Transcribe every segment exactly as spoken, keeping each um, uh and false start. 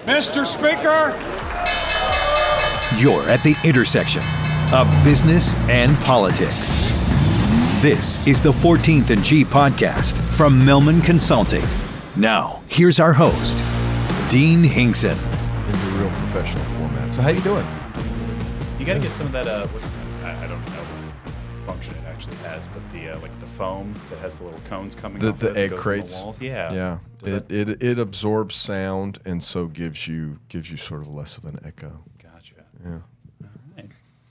Mister Speaker. You're at the intersection of business and politics. This is the fourteenth and G podcast from Millman Consulting. Now, here's our host, Dean Hinkson. Into real professional format. So how you doing? You got to get some of that, uh, what's, I, I don't know what function it actually has, but the uh, like the foam that has the little cones coming The, off the it egg that goes on crates. the walls. Yeah. Yeah. Does It, that- it it absorbs sound and so gives you gives you sort of less of an echo. Gotcha. Yeah. All right.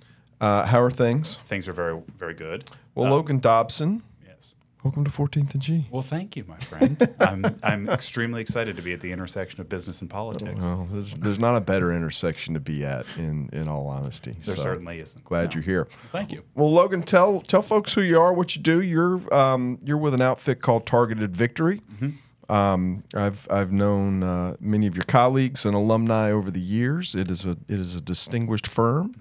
Uh, how are things? Things are very, very good. Well, Um, Logan Dobson, Yes. welcome to fourteenth and G. Well, thank you, my friend. I'm I'm extremely excited to be at the intersection of business and politics. Well, there's, there's not a better intersection to be at, in, in all honesty. There So, certainly isn't. Glad No. you're here. Thank you. Well, Logan, tell tell folks who you are, what you do. You're um, you're with an outfit called Targeted Victory. Mm-hmm. Um, I've I've known uh, many of your colleagues and alumni over the years. It is a it is a distinguished firm.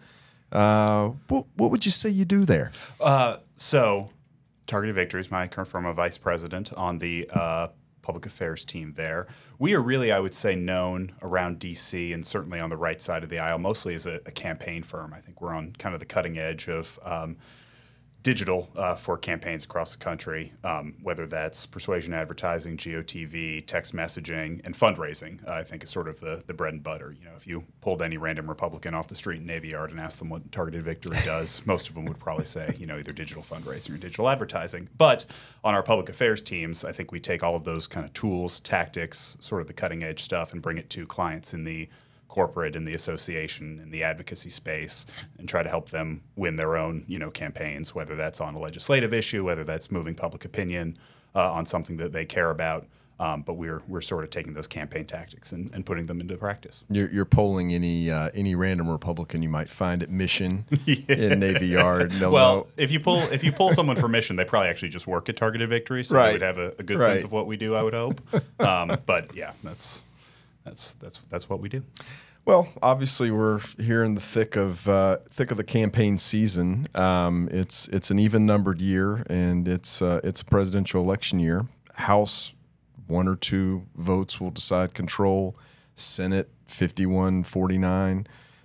Uh, what what would you say you do there? Uh, so, Targeted Victory is my current firm. I'm vice president on the uh, public affairs team there. We are really, I would say, known around D C and certainly on the right side of the aisle, mostly as a, a campaign firm. I think we're on kind of the cutting edge of um, digital uh, for campaigns across the country, um, whether that's persuasion advertising, G O T V, text messaging, and fundraising. Uh, I think is sort of the, the bread and butter. You know, if you pulled any random Republican off the street in Navy Yard and asked them what Targeted Victory does, most of them would probably say, you know, either digital fundraising or digital advertising. But on our public affairs teams, I think we take all of those kind of tools, tactics, sort of the cutting edge stuff, and bring it to clients in the corporate and the association and the advocacy space and try to help them win their own, you know, campaigns, whether that's on a legislative issue, whether that's moving public opinion uh, on something that they care about. Um, but we're we're sort of taking those campaign tactics and, and putting them into practice. You're, you're polling any uh, any random Republican you might find at Mission in Navy Yard. They'll Well, know. if you pull if you pull someone for Mission, they probably actually just work at Targeted Victory, so Right. they would have a, a good Right. sense of what we do, I would hope. Um, but yeah, that's that's that's that's what we do. Well, obviously, we're here in the thick of uh, thick of the campaign season. Um, it's it's an even numbered year, and it's uh, it's a presidential election year. House, one or two votes will decide control. Senate, fifty-one forty-nine.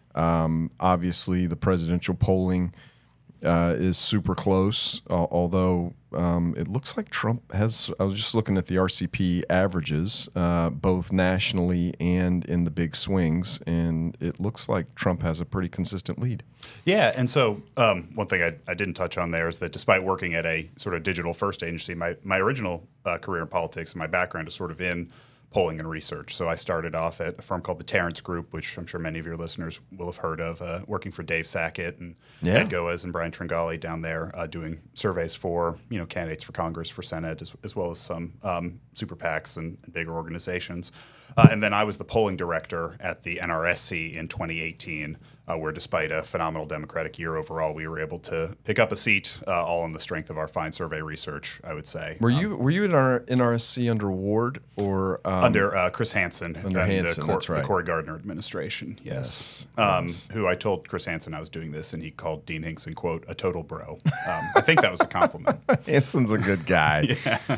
Um, obviously, the presidential polling uh, is super close. Uh, although um, it looks like Trump has. I was just looking at the R C P averages, uh, both nationally and in the big swings, and it looks like Trump has a pretty consistent lead. Yeah, and so um, one thing I, I didn't touch on there is that despite working at a sort of digital first agency, my my original uh, career in politics and my background is sort of in polling and research. So I started off at a firm called the Terrence Group, which I'm sure many of your listeners will have heard of, uh, working for Dave Sackett and Yeah. Ed Goes and Brian Tringali down there, uh, doing surveys for you know candidates for Congress, for Senate, as, as well as some um, super PACs and, and bigger organizations. Uh, and then I was the polling director at the N R S C in twenty eighteen, uh, where despite a phenomenal Democratic year overall, we were able to pick up a seat, uh, all on the strength of our fine survey research, I would say. Were Um, you were you at our N R S C under Ward or um, under uh, Chris Hansen Under and Hansen, the, Cor- that's right. the Cory Gardner administration. Yes, Yes, um, yes. who I told Chris Hansen I was doing this, and he called Dean Hinkson, quote, a total bro. Um, I think that was a compliment. Hanson's a good guy?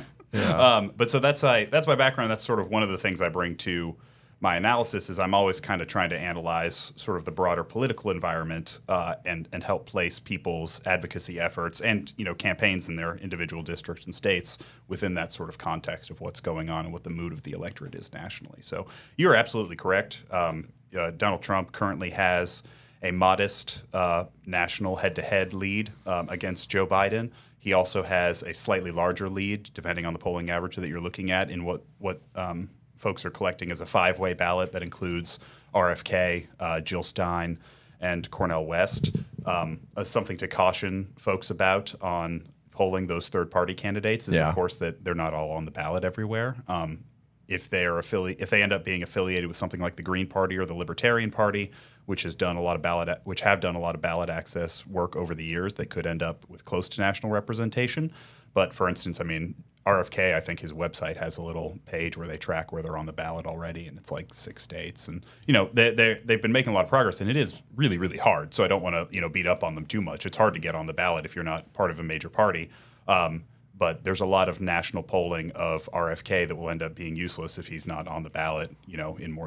Um, but so that's I, that's my background. That's sort of one of the things I bring to my analysis is I'm always kind of trying to analyze sort of the broader political environment uh, and and help place people's advocacy efforts and you know campaigns in their individual districts and states within that sort of context of what's going on and what the mood of the electorate is nationally. So you're absolutely correct. Um, uh, Donald Trump currently has a modest uh, national head-to-head lead um, against Joe Biden. He also has a slightly larger lead, depending on the polling average that you're looking at, in what what um, folks are collecting as a five-way ballot that includes R F K, uh, Jill Stein, and Cornel West. Um, uh, something to caution folks about on polling those third-party candidates is, Yeah. of course, that they're not all on the ballot everywhere. Um, if they are affili- if they end up being affiliated with something like the Green Party or the Libertarian Party, which has done a lot of ballot, a- which have done a lot of ballot access work over the years, they could end up with close to national representation. But for instance, I mean, R F K, I think his website has a little page where they track where they're on the ballot already, and it's like six states. And you know, they they they've been making a lot of progress, and it is really really hard. So I don't want to you know beat up on them too much. It's hard to get on the ballot if you're not part of a major party. Um, But there's a lot of national polling of R F K that will end up being useless if he's not on the ballot, you know, in more than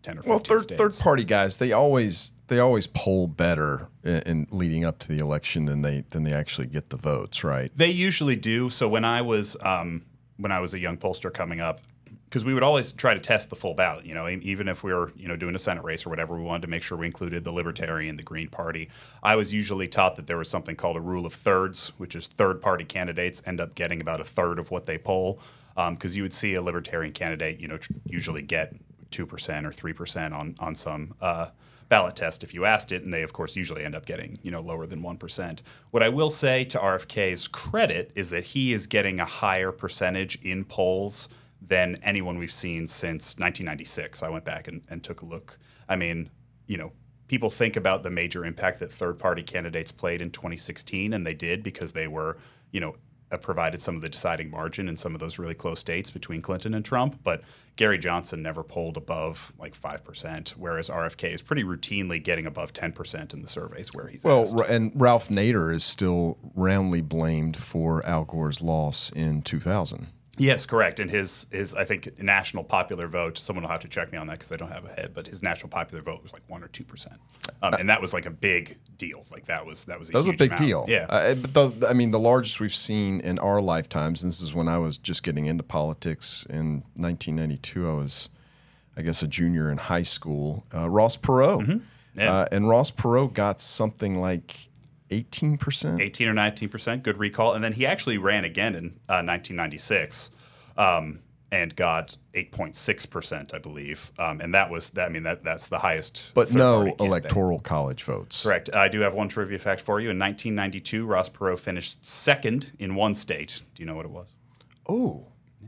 ten or fifteen well, third states. third party guys, they always they always poll better in, in leading up to the election than they than they actually get the votes, right? They usually do. So when I was um, when I was a young pollster coming up, because we would always try to test the full ballot, you know, even if we were, you know, doing a Senate race or whatever, we wanted to make sure we included the Libertarian, the Green Party. I was usually taught that there was something called a rule of thirds, which is third-party candidates end up getting about a third of what they poll, because um, you would see a Libertarian candidate, you know, tr- usually get two percent or three percent on on some uh, ballot test if you asked it, and they, of course, usually end up getting, you know, lower than one percent. What I will say to R F K's credit is that he is getting a higher percentage in polls than anyone we've seen since nineteen ninety-six. I went back and, and took a look. I mean, you know, people think about the major impact that third-party candidates played in twenty sixteen, and they did because they were, you know, uh, provided some of the deciding margin in some of those really close states between Clinton and Trump. But Gary Johnson never polled above like five percent, whereas R F K is pretty routinely getting above ten percent in the surveys where he's Well, asked. R- and Ralph Nader is still roundly blamed for Al Gore's loss in two thousand. Yes, correct. And his, his, I think, national popular vote, someone will have to check me on that because I don't have a head, but his national popular vote was like one or two percent. Um, and that was like a big deal. Like that was that was a That was a huge big amount. deal. Yeah. Uh, but the, I mean, the largest we've seen in our lifetimes, and this is when I was just getting into politics in nineteen ninety-two. I was, I guess, a junior in high school. Uh, Ross Perot. Mm-hmm. Yeah. Uh, and Ross Perot got something like eighteen percent. eighteen or nineteen percent, good recall. And then he actually ran again in uh, nineteen ninety-six um, and got eight point six percent, I believe. Um, and that was, that, I mean, that that's the highest. But no third-party candidate. electoral college votes. Correct. I do have one trivia fact for you. In nineteen ninety-two, Ross Perot finished second in one state. Do you know what it was? Oh,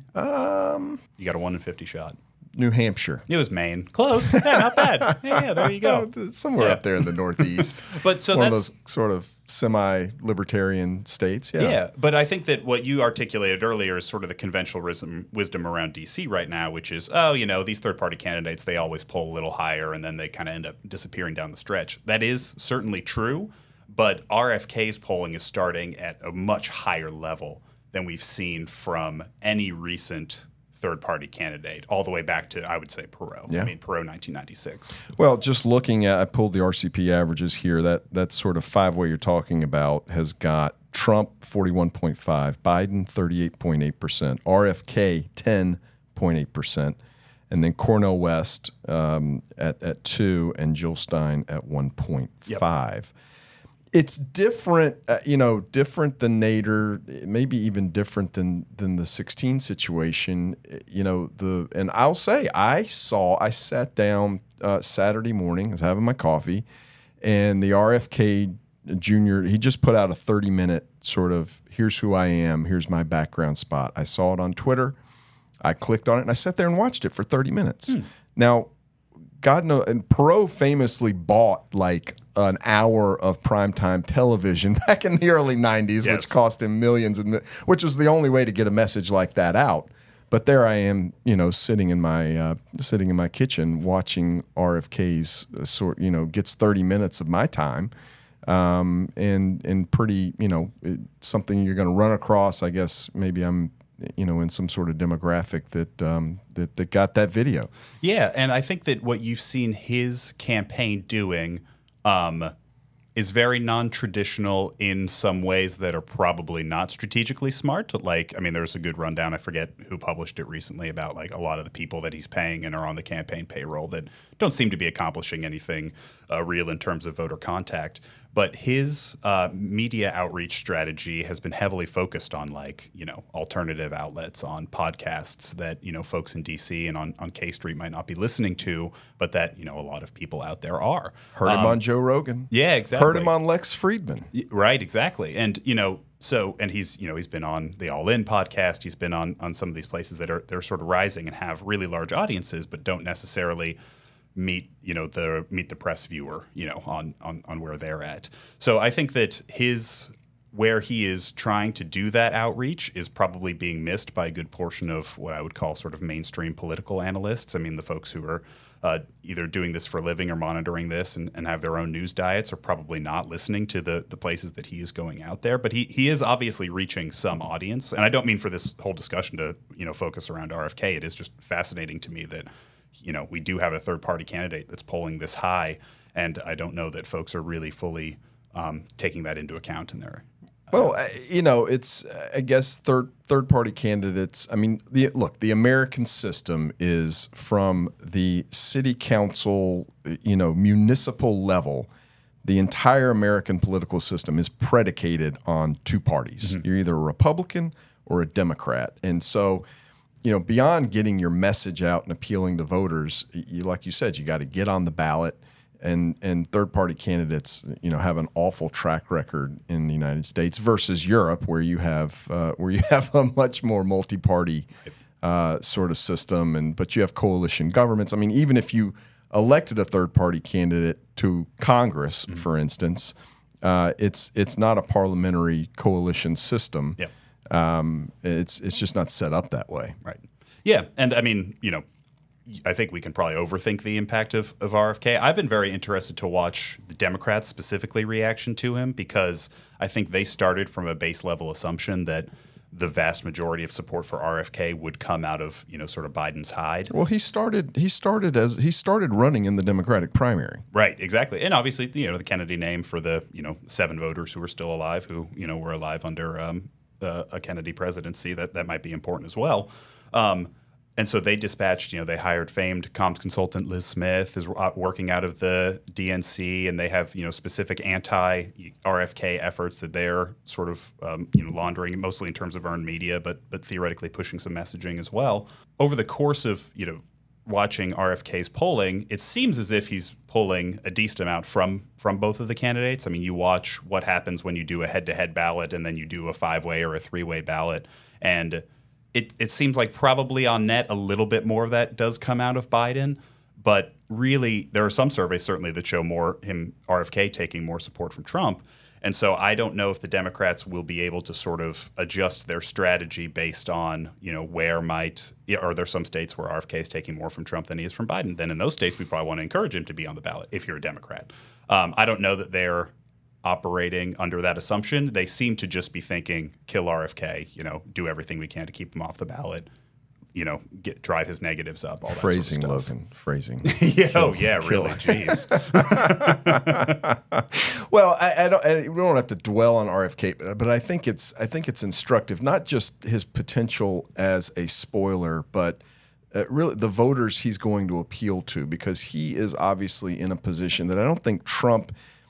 um, You got a one in fifty shot. New Hampshire. It was Maine. Close. Yeah, not bad. Yeah, yeah, there you go. Somewhere Yeah. up there in the Northeast. But so One of that's those sort of semi-libertarian states. Yeah. yeah. But I think that what you articulated earlier is sort of the conventional wisdom, wisdom around D C right now, which is, oh, you know, these third-party candidates, they always poll a little higher and then they kind of end up disappearing down the stretch. That is certainly true, but R F K's polling is starting at a much higher level than we've seen from any recent third-party candidate, all the way back to, I would say, Perot. Yeah. I mean, Perot nineteen ninety-six. Well, just looking at, I pulled the R C P averages here. That that sort of five-way you're talking about has got Trump forty-one point five, Biden thirty-eight point eight percent, R F K ten point eight percent, and then Cornel West um, at at two, and Jill Stein at one point five. Yep. It's different, uh, you know, different than Nader, maybe even different than than the sixteen situation. You know, the and I'll say I saw, I sat down uh, Saturday morning, I was having my coffee, and the R F K Junior, he just put out a thirty minute sort of, here's who I am, here's my background spot. I saw it on Twitter, I clicked on it, and I sat there and watched it for thirty minutes. Hmm. Now, God knows, and Perot famously bought like an hour of primetime television back in the early nineties, yes. which cost him millions, and which was the only way to get a message like that out. But there I am, you know, sitting in my uh, sitting in my kitchen watching R F K's uh, sort, you know, gets thirty minutes of my time, um, and and pretty, you know, it, something you're going to run across. I guess maybe I'm, you know, in some sort of demographic that um, that that got that video. Yeah, and I think that what you've seen his campaign doing um, is very non-traditional in some ways that are probably not strategically smart. Like, I mean, there's a good rundown. I forget who published it recently about like a lot of the people that he's paying and are on the campaign payroll that don't seem to be accomplishing anything uh, real in terms of voter contact. But his uh, media outreach strategy has been heavily focused on, like, you know, alternative outlets, on podcasts that, you know, folks in D C and on, on K Street might not be listening to, but that, you know, a lot of people out there are. Heard him um, on Joe Rogan. Yeah, exactly. Heard him on Lex Friedman. Right, exactly. And, you know, so, and he's, you know, he's been on the All In podcast. He's been on on some of these places that are, they're sort of rising and have really large audiences, but don't necessarily meet, you know, the meet the press viewer, you know, on, on, on where they're at. So I think that his, where he is trying to do that outreach is probably being missed by a good portion of what I would call sort of mainstream political analysts. I mean, the folks who are uh, either doing this for a living or monitoring this and, and have their own news diets are probably not listening to the the places that he is going out there. But he he is obviously reaching some audience. And I don't mean for this whole discussion to, you know, focus around R F K. It is just fascinating to me that, you know, we do have a third-party candidate that's polling this high, and I don't know that folks are really fully um, taking that into account in their. Well, uh, you know, it's I guess third third party candidates. I mean, the look, the American system is from the city council, you know, municipal level. The entire American political system is predicated on two parties. Mm-hmm. You're either a Republican or a Democrat, and so. You know, beyond getting your message out and appealing to voters, you, like you said, you got to get on the ballot, and and third-party candidates, you know, have an awful track record in the United States versus Europe, where you have uh, where you have a much more multi-party uh, sort of system, and but you have coalition governments. I mean, even if you elected a third-party candidate to Congress, mm-hmm. for instance, uh, it's it's not a parliamentary coalition system. Yeah. Um, it's it's just not set up that way. Right. Yeah. And I mean, you know, I think we can probably overthink the impact of, of R F K. I've been very interested to watch the Democrats specifically reaction to him, because I think they started from a base level assumption that the vast majority of support for R F K would come out of, you know, sort of Biden's hide. Well, he started he started as he started running in the Democratic primary. Right, exactly. And obviously, you know, the Kennedy name for the, you know, seven voters who are still alive, who, you know, were alive under um, uh, a Kennedy presidency, that that might be important as well. Um, and so they dispatched, you know, they hired famed comms consultant Liz Smith, is working out of the D N C, and they have, you know, specific anti-R F K efforts that they're sort of, um, you know, laundering, mostly in terms of earned media, but but theoretically pushing some messaging as well. Over the course of, you know, watching R F K's polling, it seems as if he's pulling a decent amount from from both of the candidates. I mean, you watch what happens when you do a head-to-head ballot and then you do a five-way or a three-way ballot, and It, it seems like probably on net a little bit more of that does come out of Biden, but really there are some surveys certainly that show more him R F K taking more support from Trump, and so I don't know if the Democrats will be able to sort of adjust their strategy based on, you know, where might are there some states where R F K is taking more from Trump than he is from Biden. Then in those states we probably want to encourage him to be on the ballot if you're a Democrat. Um, I don't know that they're operating under that assumption. They seem to just be thinking, kill R F K, you know, do everything we can to keep him off the ballot, you know, get drive his negatives up, all that Phrasing, sort of stuff. Logan, phrasing. yeah, kill, oh, yeah, kill. really, jeez. Well, I, I don't. I, we don't have to dwell on R F K, but, but I think it's. I think it's instructive, not just his potential as a spoiler, but uh, really the voters he's going to appeal to, because he is obviously in a position that I don't think Trump.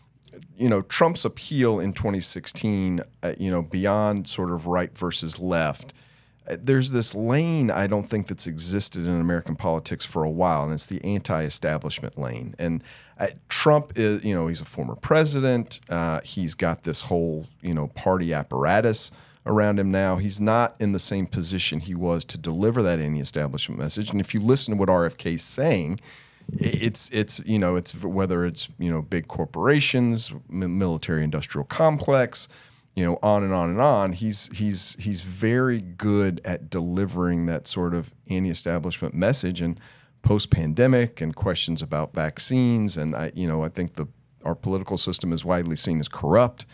You know, Trump's appeal in twenty sixteen, uh, you know, beyond sort of right versus left, uh, there's this lane I don't think that's existed in American politics for a while, and it's the anti-establishment lane. And uh, Trump is, you know, he's a former president. Uh, he's got this whole, you know, party apparatus around him now. He's not in the same position he was to deliver that anti-establishment message. And if you listen to what R F K is saying, It's it's you know it's whether it's you know big corporations, military industrial complex, you know on and on and on. He's he's he's very good at delivering that sort of anti-establishment message. And post-pandemic and questions about vaccines, and I you know I think the our political system is widely seen as corrupt.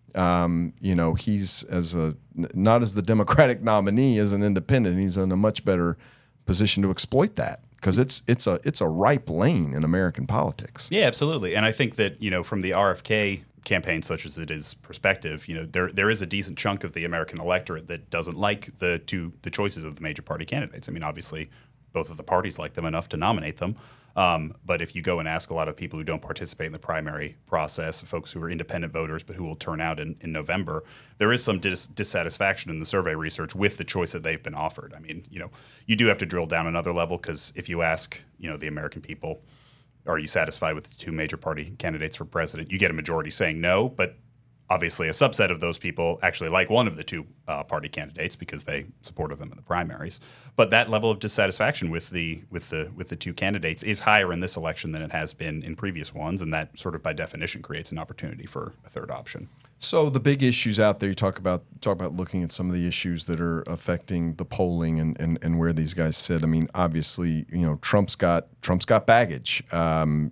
Um, you know he's as a not as the Democratic nominee, as an independent. He's in a much better position to exploit that. Because it's it's a it's a ripe lane in American politics. Yeah, absolutely. And I think that, you know, from the R F K campaign, such as it is, perspective, you know, there there is a decent chunk of the American electorate that doesn't like the two the choices of the major party candidates. I mean, obviously, both of the parties like them enough to nominate them. Um, but if you go and ask a lot of people who don't participate in the primary process, folks who are independent voters but who will turn out in, in November, there is some dis- dissatisfaction in the survey research with the choice that they've been offered. I mean, you know, you do have to drill down another level, because if you ask, you know, the American people, are you satisfied with the two major party candidates for president, you get a majority saying no, but obviously a subset of those people actually like one of the two uh, party candidates because they supported them in the primaries. But that level of dissatisfaction with the with the with the two candidates is higher in this election than it has been in previous ones, and that sort of by definition creates an opportunity for a third option. So the big issues out there, you talk about talk about looking at some of the issues that are affecting the polling and, and, and where these guys sit. I mean, obviously, you know, Trump's got Trump's got baggage. Um,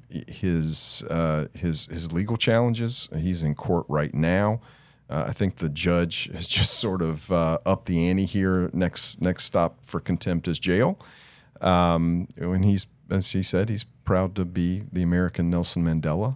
his uh, his his legal challenges. He's in court right now. Uh, I think the judge has just sort of uh, upped the ante here. Next next stop for contempt is jail. Um, when he's, as he said, he's proud to be the American Nelson Mandela.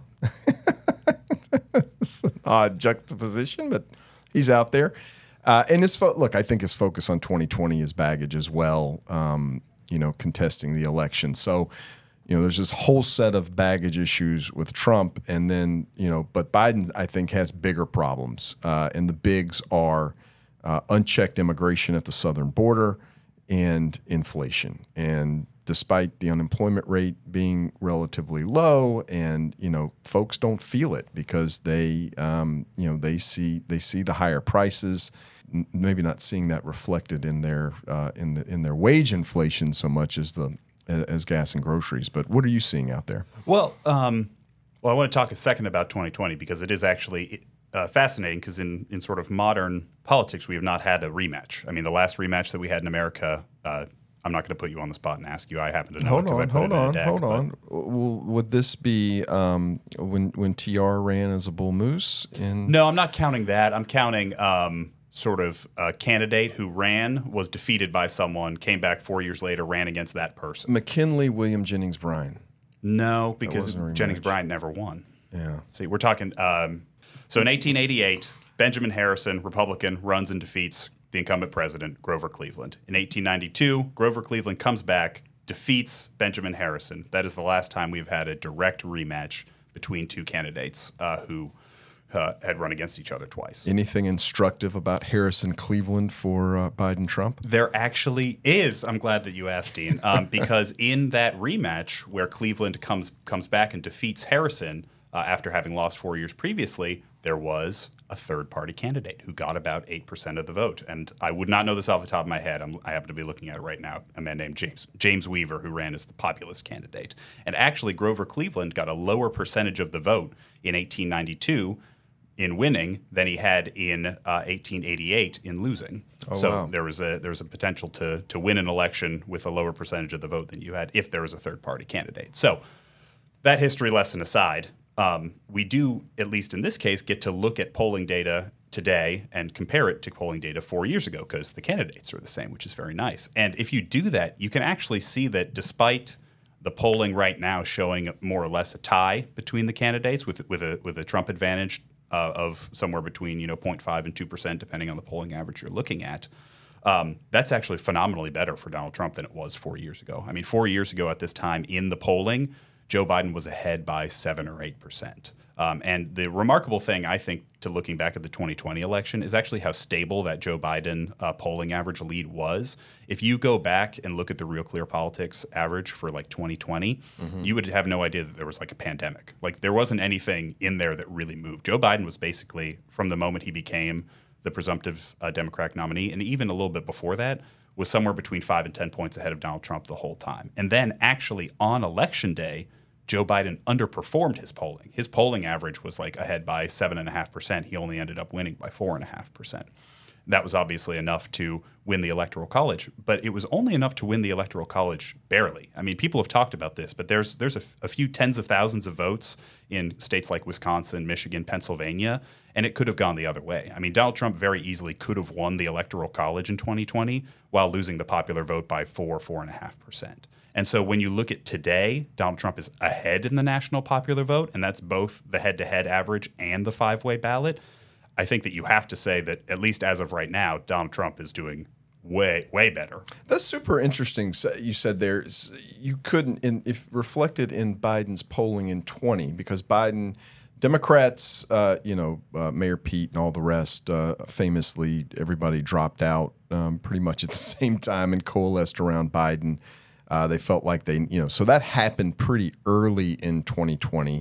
It's an odd juxtaposition, but he's out there. Uh, and his fo- look, I think his focus on twenty twenty is baggage as well. Um, you know, contesting the election. So, you know, there's this whole set of baggage issues with Trump, and then you know, but Biden, I think, has bigger problems, uh, and the bigs are uh, unchecked immigration at the southern border and inflation. And despite the unemployment rate being relatively low, and you know, folks don't feel it because they, um, you know, they see they see the higher prices. N- maybe not seeing that reflected in their uh, in the in their wage inflation so much as the as gas and groceries. But what are you seeing out there? Well, um, well, I want to talk a second about twenty twenty because it is actually uh, fascinating. Because in in sort of modern politics, we have not had a rematch. I mean, the last rematch that we had in America. Uh, I'm not going to put you on the spot and ask you. I happen to know hold because I on, put hold it in on, a deck. hold but- on. W- Would this be um, when when T R ran as a bull moose? In No, I'm not counting that. I'm counting um, sort of a candidate who ran, was defeated by someone, came back four years later, ran against that person. McKinley, William Jennings Bryan. No, because wasn't a rematch. Jennings Bryan never won. Yeah. See, we're talking. Um, so in eighteen eighty-eight, Benjamin Harrison, Republican, runs and defeats the incumbent president, Grover Cleveland. In eighteen ninety-two, Grover Cleveland comes back, defeats Benjamin Harrison. That is the last time we've had a direct rematch between two candidates uh, who uh, had run against each other twice. Anything instructive about Harrison Cleveland for uh, Biden Trump? There actually is. I'm glad that you asked, Dean, um, because in that rematch where Cleveland comes comes back and defeats Harrison uh, after having lost four years previously, there was a third-party candidate who got about eight percent of the vote. And I would not know this off the top of my head. I'm, I happen to be looking at it right now, a man named James James Weaver, who ran as the populist candidate. And actually, Grover Cleveland got a lower percentage of the vote in eighteen ninety-two in winning than he had in uh, eighteen eighty-eight in losing. Oh, so wow. there was a there was a potential to to win an election with a lower percentage of the vote than you had if there was a third-party candidate. So that history lesson aside, Um, we do, at least in this case, get to look at polling data today and compare it to polling data four years ago because the candidates are the same, which is very nice. And if you do that, you can actually see that despite the polling right now showing more or less a tie between the candidates with with a with a Trump advantage uh, of somewhere between you know zero point five and two percent, depending on the polling average you're looking at. Um, that's actually phenomenally better for Donald Trump than it was four years ago. I mean, four years ago at this time in the polling, Joe Biden was ahead by seven or eight percent. Um, and the remarkable thing, I think, to looking back at the twenty twenty election is actually how stable that Joe Biden uh, polling average lead was. If you go back and look at the Real Clear Politics average for like twenty twenty, mm-hmm. you would have no idea that there was like a pandemic. Like there wasn't anything in there that really moved. Joe Biden was basically, from the moment he became the presumptive uh, Democratic nominee, and even a little bit before that, was somewhere between five and ten points ahead of Donald Trump the whole time. And then actually on election day, Joe Biden underperformed his polling. His polling average was like ahead by seven point five percent. He only ended up winning by four point five percent. That was obviously enough to win the Electoral College, but it was only enough to win the Electoral College barely. I mean, people have talked about this, but there's there's a, f- a few tens of thousands of votes in states like Wisconsin, Michigan, Pennsylvania, and it could have gone the other way. I mean, Donald Trump very easily could have won the Electoral College in twenty twenty while losing the popular vote by four, four and a half percent. And so when you look at today, Donald Trump is ahead in the national popular vote, and that's both the head-to-head average and the five-way ballot. I think that you have to say that, at least as of right now, Donald Trump is doing way, way better. That's super interesting. So you said there you couldn't, in, if reflected in Biden's polling in twenty, because Biden, Democrats, uh, you know, uh, Mayor Pete and all the rest, uh, famously, everybody dropped out um, pretty much at the same time and coalesced around Biden. Uh, they felt like they, you know, so that happened pretty early in twenty twenty.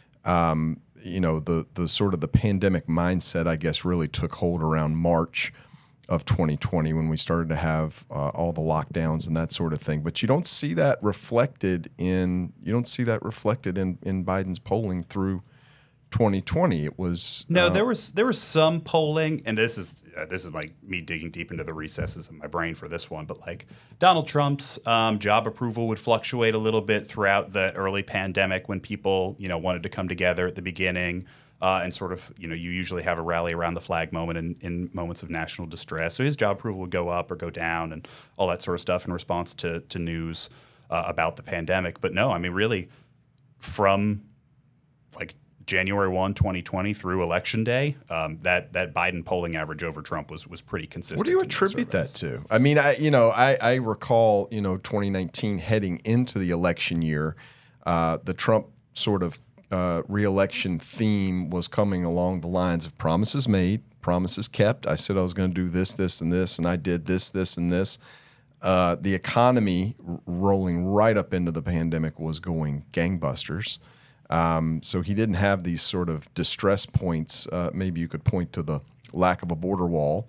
Um, you know, the the sort of the pandemic mindset, I guess, really took hold around March of twenty twenty when we started to have uh, all the lockdowns and that sort of thing. But you don't see that reflected in you don't see that reflected in, in Biden's polling through twenty twenty. It was no, uh, there was there was some polling, and this is uh, this is like me digging deep into the recesses of my brain for this one. But like Donald Trump's um, job approval would fluctuate a little bit throughout the early pandemic when people you know wanted to come together at the beginning. Uh, and sort of, you know, you usually have a rally around the flag moment in, in moments of national distress. So his job approval would go up or go down and all that sort of stuff in response to, to news uh, about the pandemic. But no, I mean, really, from like January first, twenty twenty through Election Day, um, that that Biden polling average over Trump was was pretty consistent. What do you attribute that to? I mean, I you know, I, I recall, you know, twenty nineteen heading into the election year, uh, the Trump sort of Uh, re-election theme was coming along the lines of promises made, promises kept. I said I was going to do this, this, and this, and I did this, this, and this. Uh, the economy r- rolling right up into the pandemic was going gangbusters. Um, so he didn't have these sort of distress points. Uh, maybe you could point to the lack of a border wall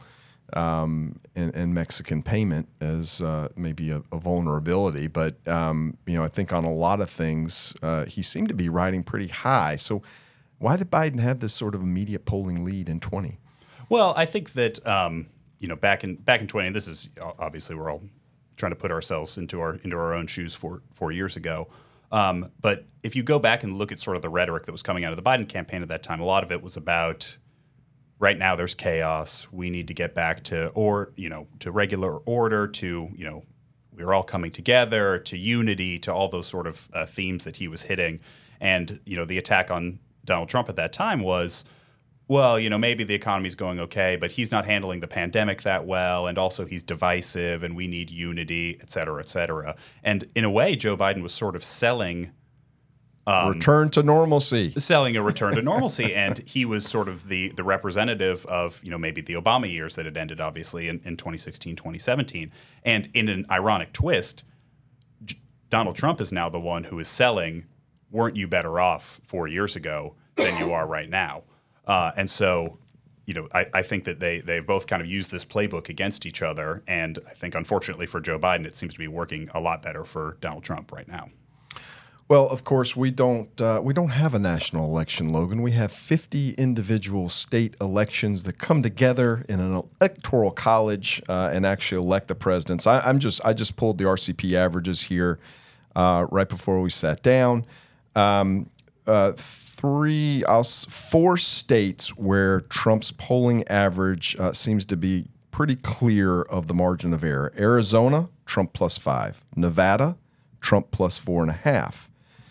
um, and, and Mexican payment as uh, maybe a, a vulnerability. But, um, you know, I think on a lot of things, uh, he seemed to be riding pretty high. So why did Biden have this sort of immediate polling lead in twenty? Well, I think that, um, you know, back in back in twenty, this is obviously we're all trying to put ourselves into our into our own shoes four, four years ago. Um, but if you go back and look at sort of the rhetoric that was coming out of the Biden campaign at that time, a lot of it was about, right now there's chaos. We need to get back to, or you know, to regular order, to, you know, we're all coming together, to unity, to all those sort of uh, themes that he was hitting. And, you know, the attack on Donald Trump at that time was, well, you know, maybe the economy's going okay, but he's not handling the pandemic that well. And also he's divisive and we need unity, et cetera, et cetera. And in a way, Joe Biden was sort of selling Um, return to normalcy. Selling a return to normalcy, and he was sort of the the representative of, you know, maybe the Obama years that had ended, obviously, in, in twenty sixteen, twenty seventeen. And in an ironic twist, J- Donald Trump is now the one who is selling, weren't you better off four years ago than you are right now? Uh, and so, you know, I, I think that they they both kind of used this playbook against each other. And I think, unfortunately for Joe Biden, it seems to be working a lot better for Donald Trump right now. Well, of course, we don't uh, we don't have a national election, Logan. We have fifty individual state elections that come together in an electoral college uh, and actually elect the presidents. I, I'm just I just pulled the R C P averages here uh, right before we sat down. Um, uh, three, I'll, four states where Trump's polling average uh, seems to be pretty clear of the margin of error: Arizona, Trump plus five; Nevada, Trump plus four and a half.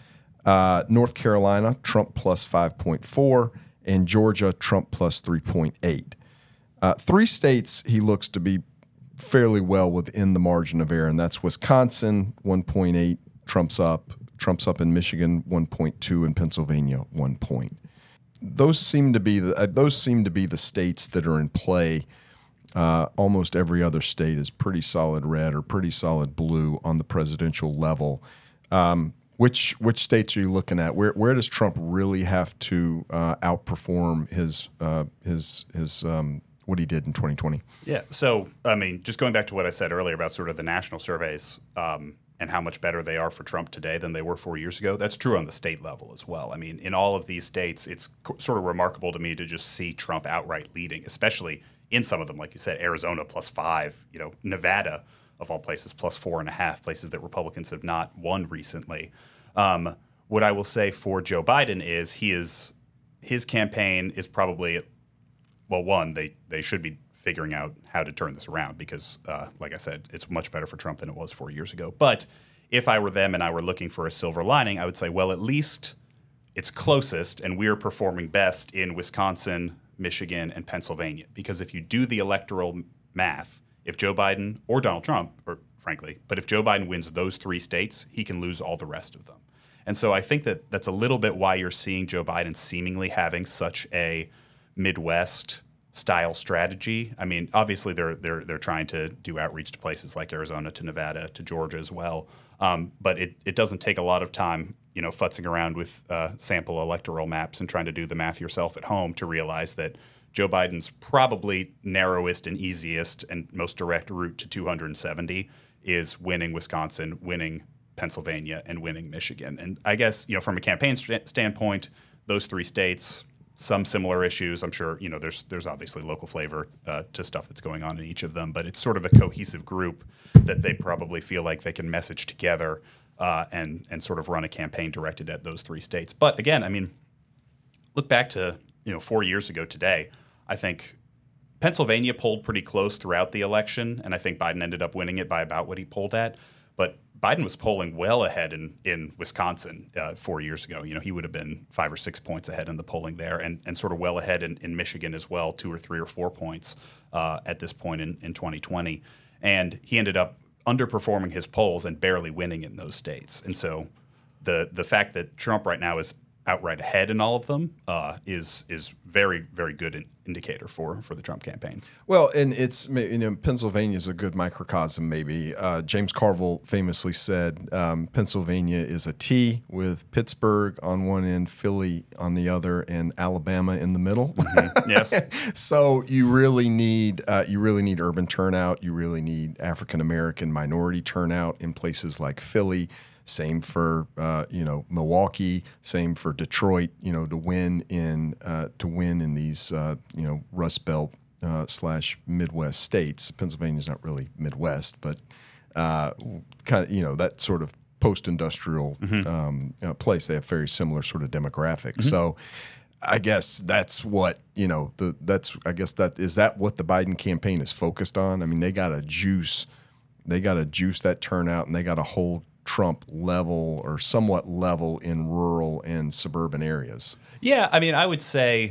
Uh, North Carolina, Trump plus five point four, and Georgia, Trump plus three point eight. Uh, three states he looks to be fairly well within the margin of error, and that's Wisconsin, one point eight, Trump's up. Trump's up in Michigan, one point two, and Pennsylvania, one point. Those seem to be the uh, those seem to be the states that are in play. Uh, almost every other state is pretty solid red or pretty solid blue on the presidential level. Um, Which which states are you looking at? Where where does Trump really have to uh, outperform his uh, his his um, what he did in twenty twenty? Yeah. So I mean, just going back to what I said earlier about sort of the national surveys um, and how much better they are for Trump today than they were four years ago. That's true on the state level as well. I mean, in all of these states, it's co- sort of remarkable to me to just see Trump outright leading, especially in some of them, like you said, Arizona plus five, you know, Nevada, of all places, plus four and a half, places that Republicans have not won recently. Um, what I will say for Joe Biden is he is his campaign is probably, well, one, they, they should be figuring out how to turn this around because, uh, like I said, it's much better for Trump than it was four years ago. But if I were them and I were looking for a silver lining, I would say, well, at least it's closest and we're performing best in Wisconsin, Michigan, and Pennsylvania. Because if you do the electoral math, if Joe Biden or Donald Trump, or frankly, but if Joe Biden wins those three states, he can lose all the rest of them. And so I think that that's a little bit why you're seeing Joe Biden seemingly having such a Midwest style strategy. I mean, obviously they're they're they're trying to do outreach to places like Arizona, to Nevada, to Georgia as well. Um, but it it doesn't take a lot of time, you know, futzing around with uh, sample electoral maps and trying to do the math yourself at home to realize that Joe Biden's probably narrowest and easiest and most direct route to two hundred seventy is winning Wisconsin, winning Pennsylvania, and winning Michigan. And I guess, you know, from a campaign st- standpoint, those three states, some similar issues. I'm sure, you know, there's there's obviously local flavor uh, to stuff that's going on in each of them, but it's sort of a cohesive group that they probably feel like they can message together uh, and and sort of run a campaign directed at those three states. But again, I mean, look back to you know, four years ago today, I think Pennsylvania polled pretty close throughout the election, and I think Biden ended up winning it by about what he polled at. But Biden was polling well ahead in, in Wisconsin uh, four years ago. You know, he would have been five or six points ahead in the polling there, and, and sort of well ahead in, in Michigan as well, two or three or four points uh, at this point in, in twenty twenty. And he ended up underperforming his polls and barely winning in those states. And so the the fact that Trump right now is outright ahead in all of them uh, is is very, very good in, indicator for for the Trump campaign. Well, and it's, you know, Pennsylvania is a good microcosm maybe. Uh, James Carville famously said um, Pennsylvania is a T with Pittsburgh on one end, Philly on the other, and Alabama in the middle. Mm-hmm. Yes. So you really need uh, you really need urban turnout. You really need African American minority turnout in places like Philly. Same for uh, you know Milwaukee. Same for Detroit. You know to win in uh, to win in these uh, you know Rust Belt uh, slash Midwest states. Pennsylvania's not really Midwest, but uh, kind of you know that sort of post-industrial mm-hmm. um, uh, place. They have very similar sort of demographics. Mm-hmm. So I guess that's what you know. The that's I guess that is that what the Biden campaign is focused on. I mean, they got to juice. They got to juice that turnout, and they got to hold Trump level or somewhat level in rural and suburban areas. Yeah, I mean, I would say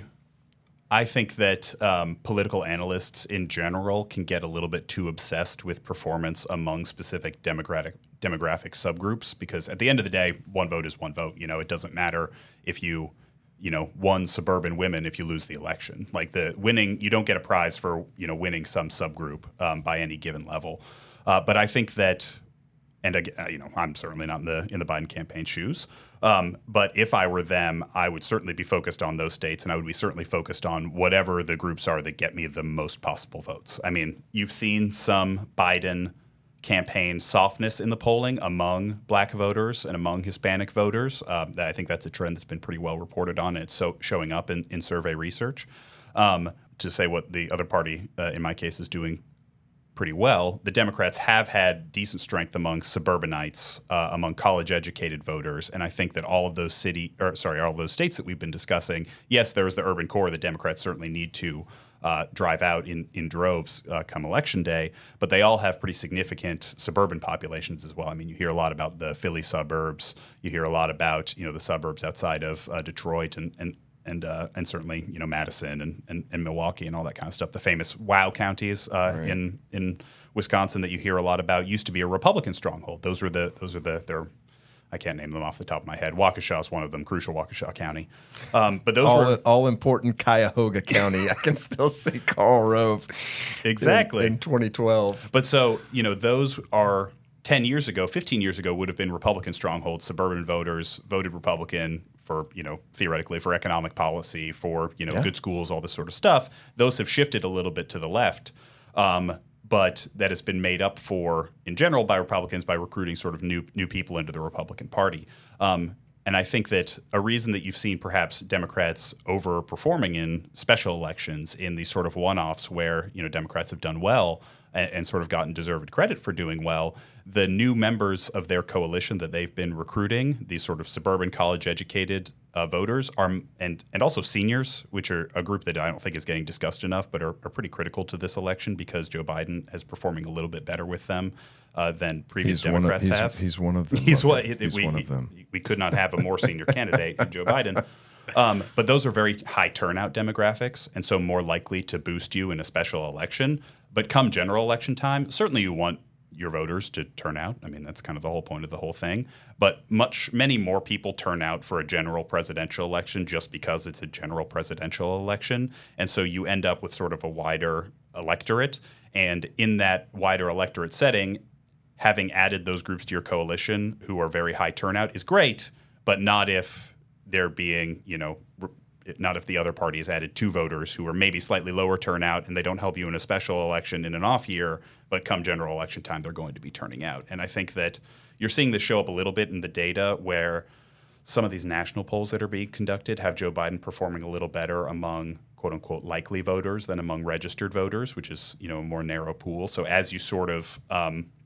I think that um, political analysts in general can get a little bit too obsessed with performance among specific demographic demographic subgroups because at the end of the day, one vote is one vote. You know, it doesn't matter if you, you know, won suburban women if you lose the election. Like the winning, you don't get a prize for, you know, winning some subgroup um, by any given level. Uh, but I think that And uh, you know, I'm certainly not in the in the Biden campaign shoes. Um, but if I were them, I would certainly be focused on those states, and I would be certainly focused on whatever the groups are that get me the most possible votes. I mean, you've seen some Biden campaign softness in the polling among Black voters and among Hispanic voters. Um, I think that's a trend that's been pretty well reported on. It's so showing up in, in survey research. Um, to say what the other party, uh, in my case, is doing pretty well, the Democrats have had decent strength among suburbanites, uh, among college-educated voters, and I think that all of those city, or sorry, all of those states that we've been discussing, yes, there is the urban core that Democrats certainly need to uh, drive out in in droves uh, come election day, but they all have pretty significant suburban populations as well. I mean, you hear a lot about the Philly suburbs, you hear a lot about you know the suburbs outside of uh, Detroit and and. And uh, and certainly you know Madison and, and, and Milwaukee and all that kind of stuff. The famous WOW counties uh, right. in in Wisconsin that you hear a lot about used to be a Republican stronghold. Those were the those are the they're I can't name them off the top of my head. Waukesha is one of them, crucial Waukesha County. Um, but those all, were all important Cuyahoga County. I can still see Karl Rove exactly in, in twenty twelve. But so you know those are ten years ago, fifteen years ago would have been Republican strongholds. Suburban voters voted Republican for, you know, theoretically for economic policy, for, you know, yeah. good schools, all this sort of stuff. Those have shifted a little bit to the left. Um, but that has been made up for in general by Republicans by recruiting sort of new new people into the Republican Party. Um, and I think that a reason that you've seen perhaps Democrats overperforming in special elections in these sort of one-offs where, you know, Democrats have done well and, and sort of gotten deserved credit for doing well, the new members of their coalition that they've been recruiting, these sort of suburban college-educated uh, voters, are and and also seniors, which are a group that I don't think is getting discussed enough, but are, are pretty critical to this election because Joe Biden is performing a little bit better with them uh, than previous he's Democrats one of, he's, have. He's one of them. He's, what, he's we, one of them. We could not have a more senior candidate than Joe Biden. Um, but those are very high turnout demographics, and so more likely to boost you in a special election. But come general election time, certainly you want your voters to turn out. I mean, that's kind of the whole point of the whole thing. But much, many more people turn out for a general presidential election just because it's a general presidential election. And so you end up with sort of a wider electorate. And in that wider electorate setting, having added those groups to your coalition who are very high turnout is great, but not if they're being, you know, not if the other party has added two voters who are maybe slightly lower turnout and they don't help you in a special election in an off year, but come general election time, they're going to be turning out. And I think that you're seeing this show up a little bit in the data where some of these national polls that are being conducted have Joe Biden performing a little better among quote unquote likely voters than among registered voters, which is, you know, a more narrow pool. So as you sort of, um,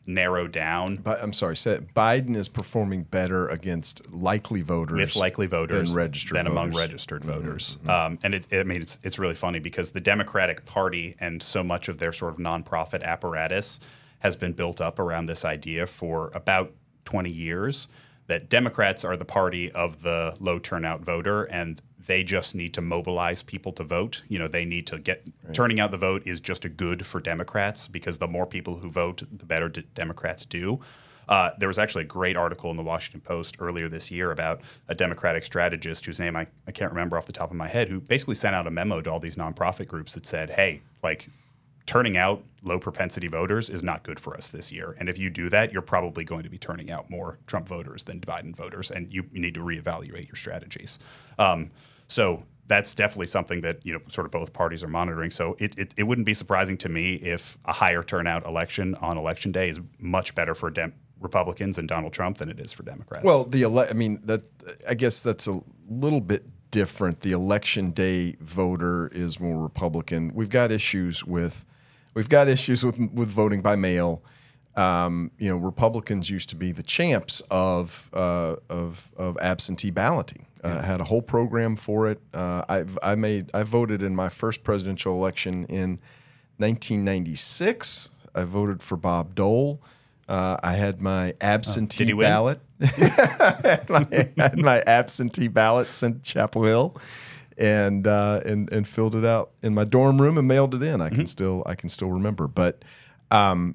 narrow down. But I'm sorry, say it, Biden is performing better against likely voters with likely voters than registered than voters. among registered Mm-hmm, voters. mm-hmm. Um, and it, I mean, it's it's really funny because the Democratic Party and so much of their sort of nonprofit apparatus has been built up around this idea for about twenty years that Democrats are the party of the low turnout voter and they just need to mobilize people to vote. You know, they need to get right. Turning out the vote is just a good for Democrats because the more people who vote, the better d- Democrats do. Uh, there was actually a great article in the Washington Post earlier this year about a Democratic strategist whose name I, I can't remember off the top of my head, who basically sent out a memo to all these nonprofit groups that said, hey, like turning out low propensity voters is not good for us this year. And if you do that, you're probably going to be turning out more Trump voters than Biden voters, and you, you need to reevaluate your strategies. Um, So that's definitely something that, you know, sort of both parties are monitoring. So it, it, it wouldn't be surprising to me if a higher turnout election on election day is much better for Dem- Republicans and Donald Trump than it is for Democrats. Well, the ele- I mean, that I guess that's a little bit different. The election day voter is more Republican. We've got issues with we've got issues with with voting by mail. Um, you know, Republicans used to be the champs of uh, of, of absentee balloting. Uh, yeah. Had a whole program for it. Uh, I've I made I voted in my first presidential election in nineteen ninety-six. I voted for Bob Dole. Uh, I had my absentee oh, did he win? ballot. I, had my, I had my absentee ballot sent to Chapel Hill, and uh, and and filled it out in my dorm room and mailed it in. I mm-hmm. can still I can still remember, but. Um,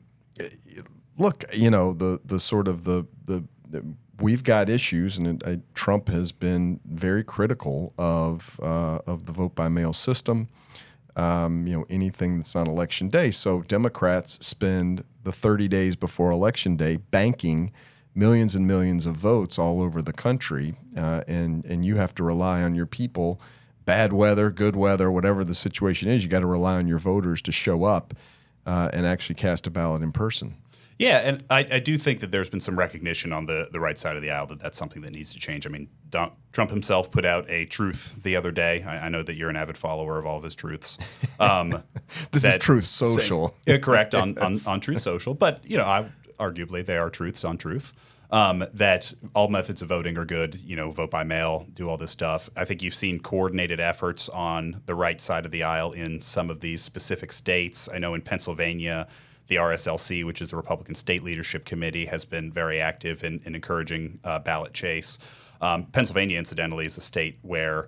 Look, you know, the the sort of the the, the we've got issues, and it, I, Trump has been very critical of uh, of the vote by mail system. Um, you know, anything that's on election day. So Democrats spend the thirty days before election day banking millions and millions of votes all over the country, uh, and and you have to rely on your people. Bad weather, good weather, whatever the situation is, you got to rely on your voters to show up uh, and actually cast a ballot in person. Yeah, and I, I do think that there's been some recognition on the, the right side of the aisle that that's something that needs to change. I mean, Don, Trump himself put out a truth the other day. I, I know that you're an avid follower of all of his truths. Um, this is Truth Social. Saying, yeah, correct, on, on, on Truth Social. But, you know, I, arguably they are truths on truth. Um, that all methods of voting are good, you know, vote by mail, do all this stuff. I think you've seen coordinated efforts on the right side of the aisle in some of these specific states. I know in Pennsylvania, the R S L C, which is the Republican State Leadership Committee, has been very active in, in encouraging uh, ballot chase. Um, Pennsylvania, incidentally, is a state where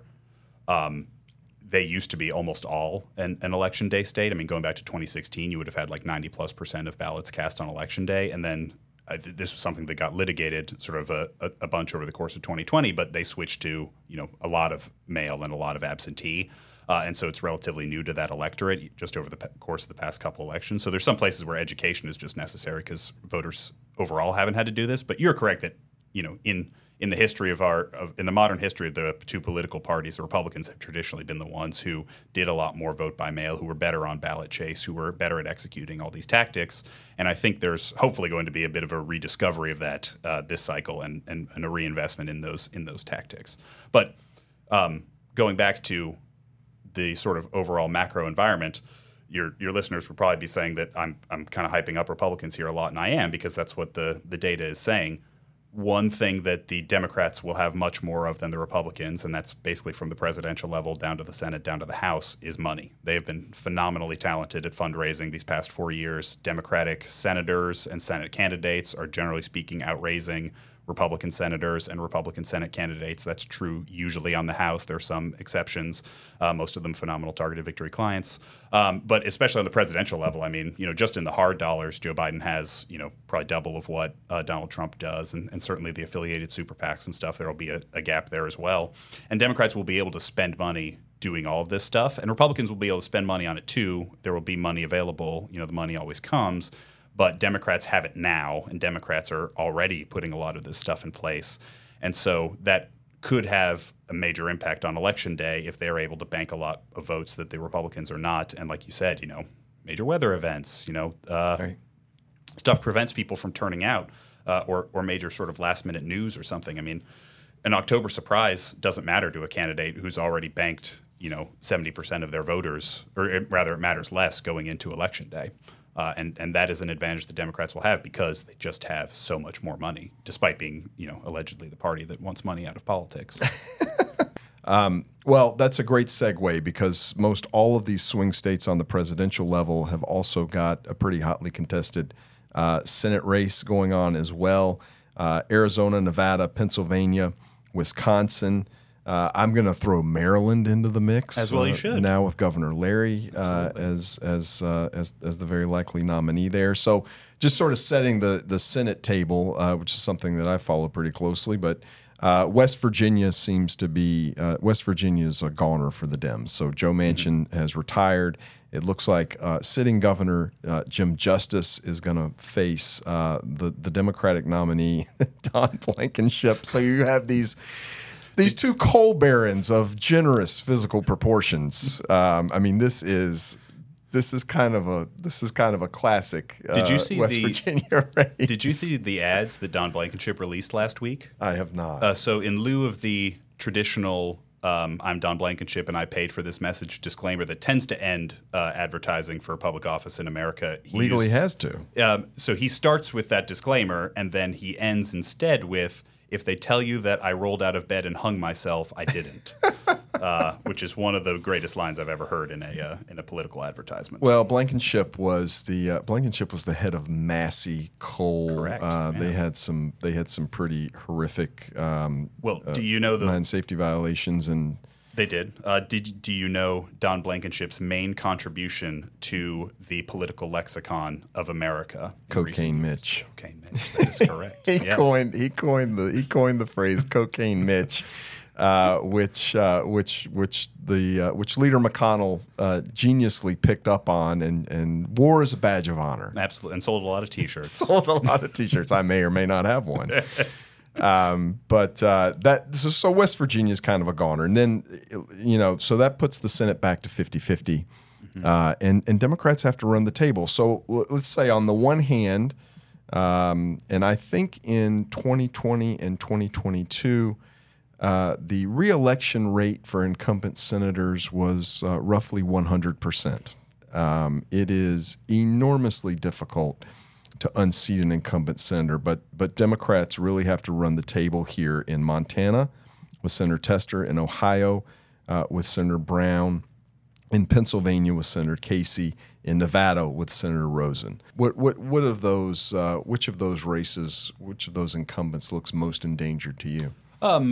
um, they used to be almost all an, an election day state. I mean, going back to twenty sixteen, you would have had like ninety plus percent of ballots cast on election day. And then uh, th- this was something that got litigated sort of a, a, a bunch over the course of twenty twenty, but they switched to, you know, a lot of mail and a lot of absentee. Uh, and so it's relatively new to that electorate just over the pe- course of the past couple elections. So there's some places where education is just necessary because voters overall haven't had to do this. But you're correct that, you know, in in the history of our of, in the modern history of the two political parties, the Republicans have traditionally been the ones who did a lot more vote by mail, who were better on ballot chase, who were better at executing all these tactics. And I think there's hopefully going to be a bit of a rediscovery of that uh, this cycle and, and and a reinvestment in those in those tactics. But um, going back to the sort of overall macro environment, your your listeners would probably be saying that I'm I'm kind of hyping up Republicans here a lot, and I am because that's what the the data is saying. One thing that the Democrats will have much more of than the Republicans, and that's basically from the presidential level down to the Senate, down to the House, is money. They have been phenomenally talented at fundraising these past four years. Democratic senators and Senate candidates are generally speaking outraising Republican senators and Republican Senate candidates. That's true usually on the House. There are some exceptions, uh, most of them phenomenal targeted victory clients. Um, but especially on the presidential level, I mean, you know, just in the hard dollars, Joe Biden has, you know, probably double of what uh, Donald Trump does. And, and certainly the affiliated super PACs and stuff, there will be a, a gap there as well. And Democrats will be able to spend money doing all of this stuff. And Republicans will be able to spend money on it too. There will be money available. You know, the money always comes. But Democrats have it now, and Democrats are already putting a lot of this stuff in place. And so that could have a major impact on Election Day if they're able to bank a lot of votes that the Republicans are not. And like you said, you know, major weather events, you know, uh, right. stuff prevents people from turning out uh, or, or major sort of last-minute news or something. I mean, an October surprise doesn't matter to a candidate who's already banked, you know, seventy percent of their voters, or it, rather it matters less going into Election Day. Uh, and and that is an advantage the Democrats will have because they just have so much more money, despite being, you know, allegedly the party that wants money out of politics. um, well, that's a great segue because most all of these swing states on the presidential level have also got a pretty hotly contested uh, Senate race going on as well. Uh, Arizona, Nevada, Pennsylvania, Wisconsin. Uh, I'm going to throw Maryland into the mix as well. uh, You should now with Governor Larry uh, as as, uh, as as the very likely nominee there. So just sort of setting the the Senate table, uh, which is something that I follow pretty closely. But uh, West Virginia seems to be uh, West Virginia is a goner for the Dems. So Joe Manchin mm-hmm. has retired. It looks like uh, sitting Governor uh, Jim Justice is going to face uh, the the Democratic nominee Don Blankenship. So you have these. These two coal barons of generous physical proportions. Um, I mean, this is this is kind of a this is kind of a classic. Uh, did you see West the Virginia race. Did you see the ads that Don Blankenship released last week? I have not. Uh, so, in lieu of the traditional um, "I'm Don Blankenship and I paid for this message" disclaimer that tends to end uh, advertising for public office in America, he legally used, has to. Um, so he starts with that disclaimer, and then he ends instead with, "If they tell you that I rolled out of bed and hung myself, I didn't," uh, which is one of the greatest lines I've ever heard in a uh, in a political advertisement. Well, Blankenship was the uh, Blankenship was the head of Massey Coal. Correct. Uh, yeah. They had some they had some pretty horrific. Um, well, uh, do you know the mine safety violations and. They did. Uh, did do you know Don Blankenship's main contribution to the political lexicon of America? Cocaine Mitch. Cocaine Mitch. That is correct. he yes. coined he coined the he coined the phrase "Cocaine Mitch," uh, which uh, which which the uh, which Leader McConnell uh, geniusly picked up on and and wore as a badge of honor. Absolutely, and sold a lot of T-shirts. Sold a lot of T-shirts. I may or may not have one. Um, but uh, that so, so West Virginia is kind of a goner, and then you know so that puts the Senate back to fifty-fifty, mm-hmm. uh, and and Democrats have to run the table. So l- let's say on the one hand, um, and I think in twenty twenty and twenty twenty-two, uh, the reelection rate for incumbent senators was uh, roughly one hundred percent. Um, it is enormously difficult to unseat an incumbent senator, but but Democrats really have to run the table here in Montana with Senator Tester, in Ohio uh, with Senator Brown, in Pennsylvania with Senator Casey, in Nevada with Senator Rosen. What what what of those? Uh, which of those races? Which of those incumbents looks most endangered to you? Um,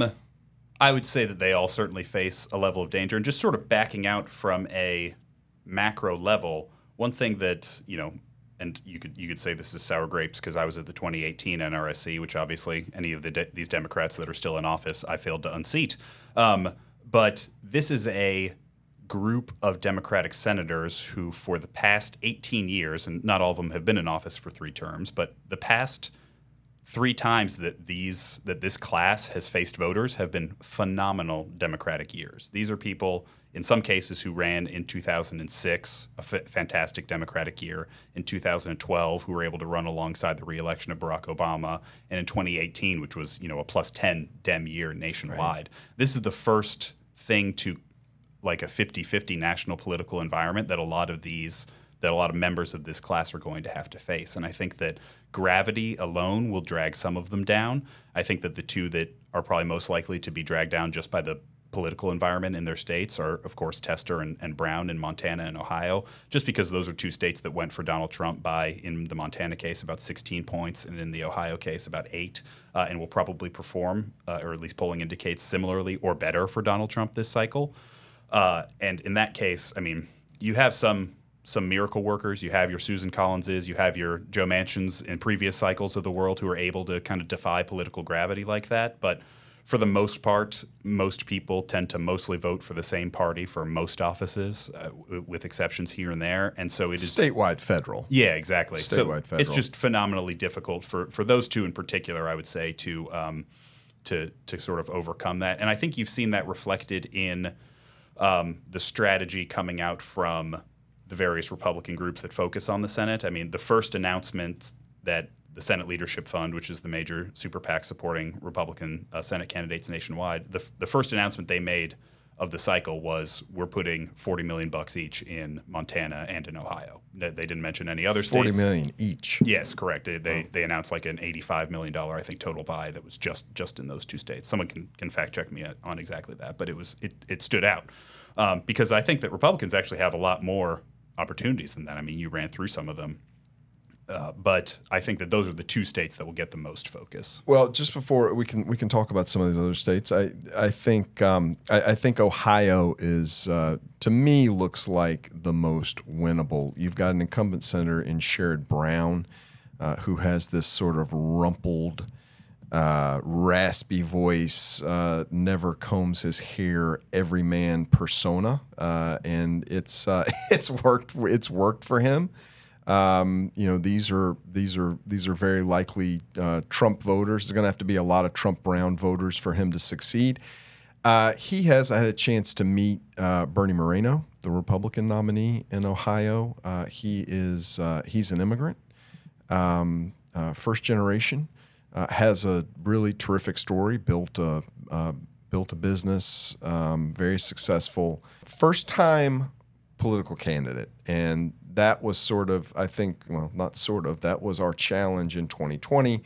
I would say that they all certainly face a level of danger, and just sort of backing out from a macro level. One thing that you know. And you could you could say this is sour grapes because I was at the twenty eighteen N R S C, which obviously any of the de- these Democrats that are still in office, I failed to unseat. Um, but this is a group of Democratic senators who, for the past eighteen years, and not all of them have been in office for three terms, but the past three times that these that this class has faced voters have been phenomenal Democratic years. These are people, in some cases, who ran in two thousand six, a f- fantastic Democratic year, in two thousand twelve, who were able to run alongside the reelection of Barack Obama, and in twenty eighteen, which was you know a plus ten Dem year nationwide. Right. This is the first thing to like a fifty-fifty national political environment that a lot of these that a lot of members of this class are going to have to face. And I think that gravity alone will drag some of them down. I think that the two that are probably most likely to be dragged down just by the political environment in their states are, of course, Tester and, and Brown in Montana and Ohio, just because those are two states that went for Donald Trump by, in the Montana case, about sixteen points, and in the Ohio case, about eight, uh, and will probably perform, uh, or at least polling indicates, similarly or better for Donald Trump this cycle. Uh, and in that case, I mean, you have some some miracle workers. You have your Susan Collinses, you have your Joe Manchins in previous cycles of the world who are able to kind of defy political gravity like that. But for the most part, most people tend to mostly vote for the same party for most offices, uh, w- with exceptions here and there. And so it is statewide federal. Yeah, exactly. Statewide so federal. It's just phenomenally difficult for, for those two in particular, I would say, to um, to to sort of overcome that. And I think you've seen that reflected in um, the strategy coming out from the various Republican groups that focus on the Senate. I mean, the first announcement that the Senate Leadership Fund, which is the major super PAC supporting Republican uh, Senate candidates nationwide, the, the first announcement they made of the cycle was we're putting forty million bucks each in Montana and in Ohio. They didn't mention any other states. forty million each. Yes, correct. They they, they announced like an eighty-five million dollars, I think, total buy that was just just in those two states. Someone can, can fact check me on exactly that, but it was it, it stood out um, because I think that Republicans actually have a lot more opportunities than that. I mean, you ran through some of them. Uh, but I think that those are the two states that will get the most focus. Well, just before we can we can talk about some of these other states, I I think um, I, I think Ohio is uh, to me looks like the most winnable. You've got an incumbent senator in Sherrod Brown, uh, who has this sort of rumpled, uh, raspy voice, uh, never combs his hair, everyman persona, uh, and it's uh, it's worked it's worked for him. Um, you know, these are these are these are very likely uh, Trump voters. There's going to have to be a lot of Trump Brown voters for him to succeed. Uh, he has. I had a chance to meet uh, Bernie Moreno, the Republican nominee in Ohio. Uh, he is uh, he's an immigrant, um, uh, first generation. Uh, has a really terrific story. Built a uh, built a business, um, very successful. First time political candidate, and that was sort of, I think, well, not sort of, that was our challenge in twenty twenty.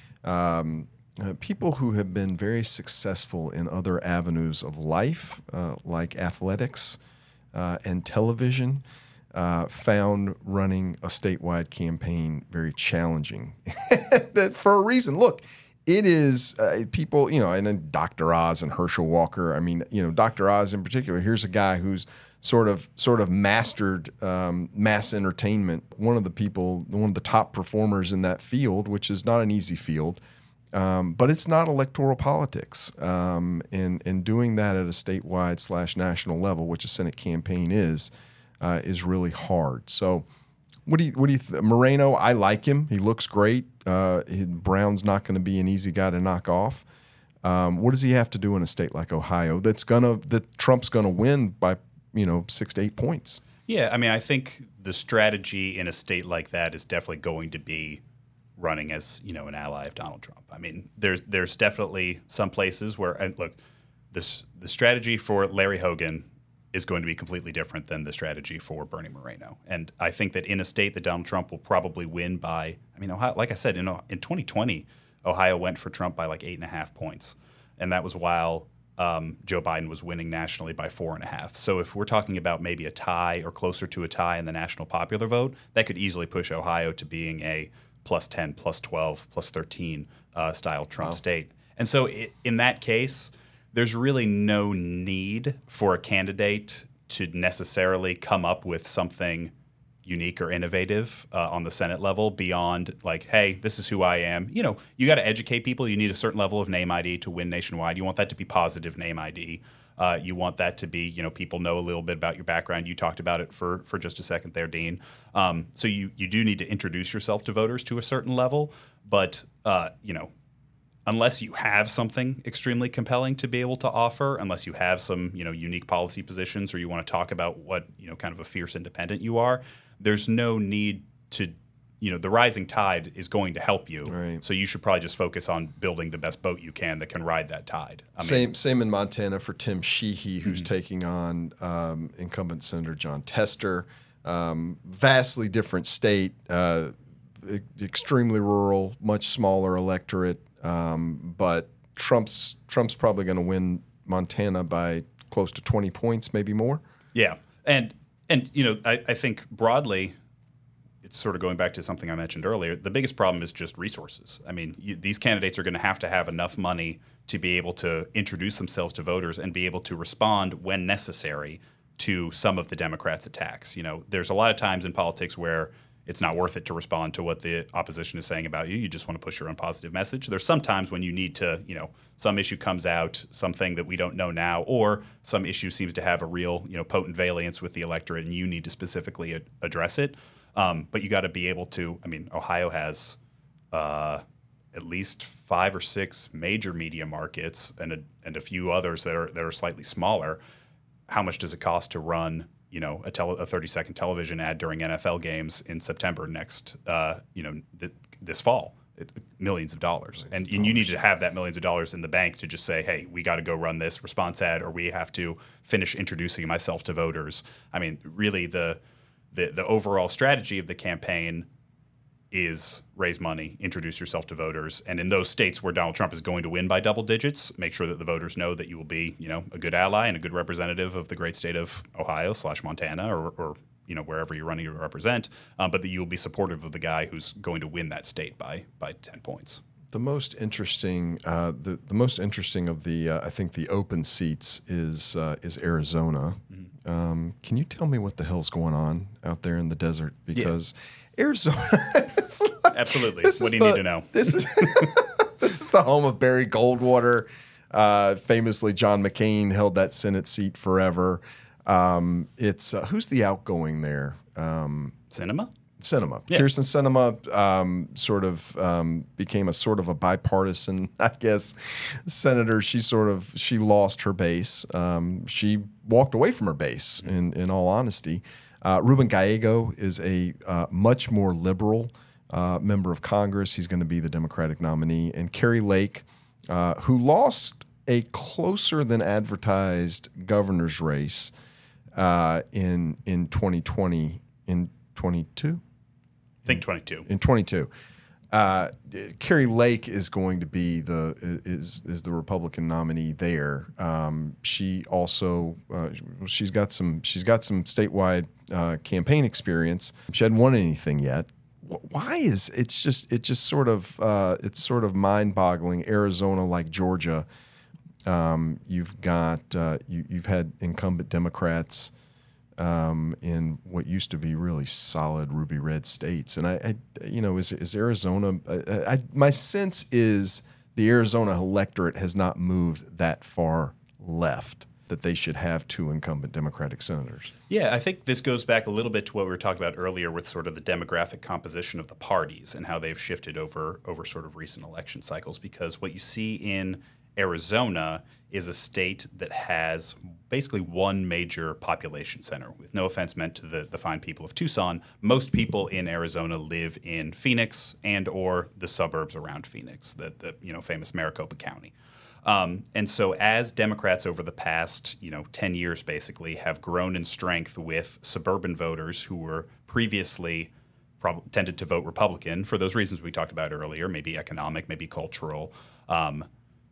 Um, uh, people who have been very successful in other avenues of life, uh, like athletics uh, and television, uh, found running a statewide campaign very challenging. That for a reason. Look, it is uh, people, you know, and then Doctor Oz and Herschel Walker. I mean, you know, Doctor Oz in particular, here's a guy who's sort of sort of mastered um, mass entertainment. One of the people, one of the top performers in that field, which is not an easy field, um, but it's not electoral politics. Um, and and doing that at a statewide slash national level, which a Senate campaign is, uh, is really hard. So, what do you what do you th- Moreno? I like him. He looks great. Uh, he, Brown's not going to be an easy guy to knock off. Um, what does he have to do in a state like Ohio that's gonna that Trump's gonna win by, you know, six to eight points? Yeah, I mean, I think the strategy in a state like that is definitely going to be running as, you know, an ally of Donald Trump. I mean, there's there's definitely some places where, and look, this the strategy for Larry Hogan is going to be completely different than the strategy for Bernie Moreno. And I think that in a state that Donald Trump will probably win by, I mean, Ohio, like I said, in in twenty twenty, Ohio went for Trump by like eight and a half points, and that was while Um, Joe Biden was winning nationally by four and a half. So if we're talking about maybe a tie or closer to a tie in the national popular vote, that could easily push Ohio to being a plus ten, plus twelve, plus thirteen uh, style Trump wow. state. And so it, in that case, there's really no need for a candidate to necessarily come up with something unique or innovative uh, on the Senate level beyond like, hey, this is who I am. You know, you got to educate people. You need a certain level of name I D to win nationwide. You want that to be positive name I D. Uh, you want that to be, you know, people know a little bit about your background. You talked about it for for just a second there, Dean. Um, so you you do need to introduce yourself to voters to a certain level, but uh, you know, unless you have something extremely compelling to be able to offer, unless you have some, you know, unique policy positions, or you want to talk about what, you know, kind of a fierce independent you are, there's no need to, you know, the rising tide is going to help you. Right. So you should probably just focus on building the best boat you can that can ride that tide. I same mean, same in Montana for Tim Sheehy, who's mm-hmm. taking on um, incumbent Senator John Tester. Um, vastly different state, uh, e- extremely rural, much smaller electorate. Um, but Trump's Trump's probably going to win Montana by close to twenty points, maybe more. Yeah, and and you know, I, I think broadly, it's sort of going back to something I mentioned earlier. The biggest problem is just resources. I mean, you, these candidates are going to have to have enough money to be able to introduce themselves to voters and be able to respond when necessary to some of the Democrats' attacks. You know, there's a lot of times in politics where it's not worth it to respond to what the opposition is saying about you. You just want to push your own positive message. There's some times when you need to, you know, some issue comes out, something that we don't know now, or some issue seems to have a real, you know, potent valence with the electorate, and you need to specifically ad- address it. Um, but you got to be able to. I mean, Ohio has uh, at least five or six major media markets, and a, and a few others that are that are slightly smaller. How much does it cost to run, you know, a, tele, a thirty-second television ad during N F L games in September next, uh, you know, th- this fall? It, millions of dollars. And, and you need to have that millions of dollars in the bank to just say, hey, we got to go run this response ad, or we have to finish introducing myself to voters. I mean, really the the, the overall strategy of the campaign is raise money, introduce yourself to voters. And in those states where Donald Trump is going to win by double digits, make sure that the voters know that you will be, you know, a good ally and a good representative of the great state of Ohio slash Montana or, or you know, wherever you're running to represent, um, but that you'll be supportive of the guy who's going to win that state by by ten points. The most interesting, uh, the the most interesting of the, uh, I think, the open seats is uh, is Arizona. Mm-hmm. Um, can you tell me what the hell's going on out there in the desert? Because yeah. Arizona, is like, absolutely. What do you the, need to know? This is this is the home of Barry Goldwater. Uh, famously, John McCain held that Senate seat forever. Um, it's uh, who's the outgoing there? Um, Sinema? Sinema. Yeah. Kyrsten Sinema um, sort of um, became a sort of a bipartisan, I guess, senator. She sort of she lost her base. Um, she walked away from her base. In in all honesty, uh, Ruben Gallego is a uh, much more liberal uh, member of Congress. He's going to be the Democratic nominee, and Kari Lake, uh, who lost a closer than advertised governor's race. Uh, in in twenty twenty, in twenty-two? I think twenty-two. In twenty-two. Uh, Kari Lake is going to be the is is the Republican nominee there. Um, she also uh, she's got some she's got some statewide uh, campaign experience. She hadn't won anything yet. Why is it's just it just sort of uh, it's sort of mind-boggling. Arizona, like Georgia. Um, you've got uh, you, you've had incumbent Democrats um, in what used to be really solid ruby red states, and I, I you know, is is Arizona? I, I, my sense is the Arizona electorate has not moved that far left that they should have two incumbent Democratic senators. Yeah, I think this goes back a little bit to what we were talking about earlier with sort of the demographic composition of the parties and how they've shifted over over sort of recent election cycles. Because what you see in Arizona is a state that has basically one major population center. With no offense meant to the, the fine people of Tucson, most people in Arizona live in Phoenix and or the suburbs around Phoenix, the, the you know famous Maricopa County. Um, and so as Democrats over the past you know ten years basically have grown in strength with suburban voters who were previously prob- tended to vote Republican for those reasons we talked about earlier, maybe economic, maybe cultural, um,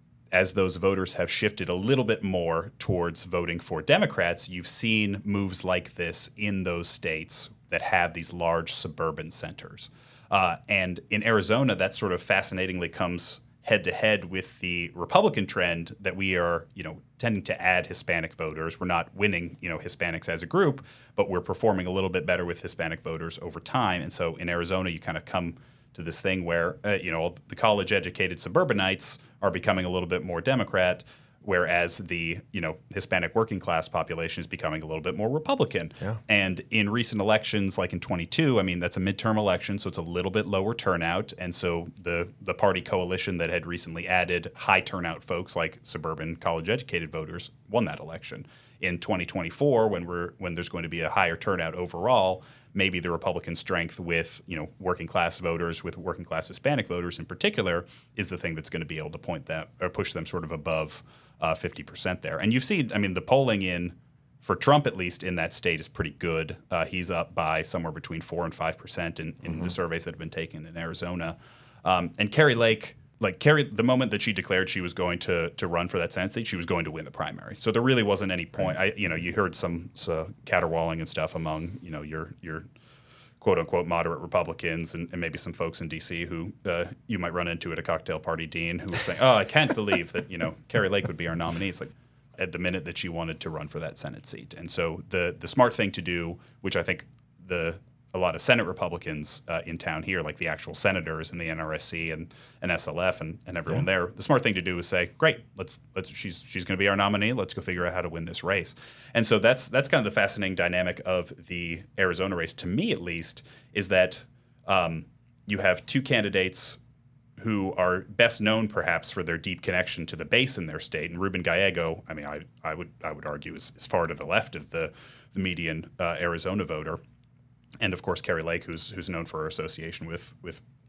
as those voters have shifted a little bit more towards voting for Democrats, you've seen moves like this in those states that have these large suburban centers. Uh, and in Arizona, that sort of fascinatingly comes head-to-head with the Republican trend that we are, you know, tending to add Hispanic voters. We're not winning, you know, Hispanics as a group, but we're performing a little bit better with Hispanic voters over time. And so in Arizona, you kind of come to this thing where, uh, you know, the college-educated suburbanites are becoming a little bit more Democrat, whereas the, you know, Hispanic working class population is becoming a little bit more Republican. Yeah. And in recent elections, like in twenty-two, I mean, that's a midterm election, so it's a little bit lower turnout. And so the the party coalition that had recently added high turnout folks like suburban college-educated voters won that election. In twenty twenty-four, when we're when there's going to be a higher turnout overall, maybe the Republican strength with, you know, working class voters, with working class Hispanic voters in particular, is the thing that's going to be able to point that or push them sort of above uh, fifty percent there. And you've seen, I mean, the polling in for Trump at least in that state is pretty good. Uh, he's up by somewhere between four and five percent in, in mm-hmm. the surveys that have been taken in Arizona. Um, and Kari Lake. Like Kari, the moment that she declared she was going to to run for that Senate seat, she was going to win the primary. So there really wasn't any point. I, you know, you heard some uh, caterwauling and stuff among you know your your quote unquote moderate Republicans and, and maybe some folks in D C who uh, you might run into at a cocktail party, Dean, who was saying, "Oh, I can't believe that you know Kari Lake would be our nominee." It's like at the minute that she wanted to run for that Senate seat, and so the the smart thing to do, which I think the a lot of Senate Republicans uh, in town here, like the actual senators and the N R S C and, and S L F and, and everyone yeah. there, the smart thing to do is say, great, let's let's she's she's going to be our nominee. Let's go figure out how to win this race. And so that's that's kind of the fascinating dynamic of the Arizona race, to me at least, is that um, you have two candidates who are best known perhaps for their deep connection to the base in their state. And Ruben Gallego, I mean, I I would I would argue is, is far to the left of the the median uh, Arizona voter. And of course, Kari Lake, who's who's known for her association with with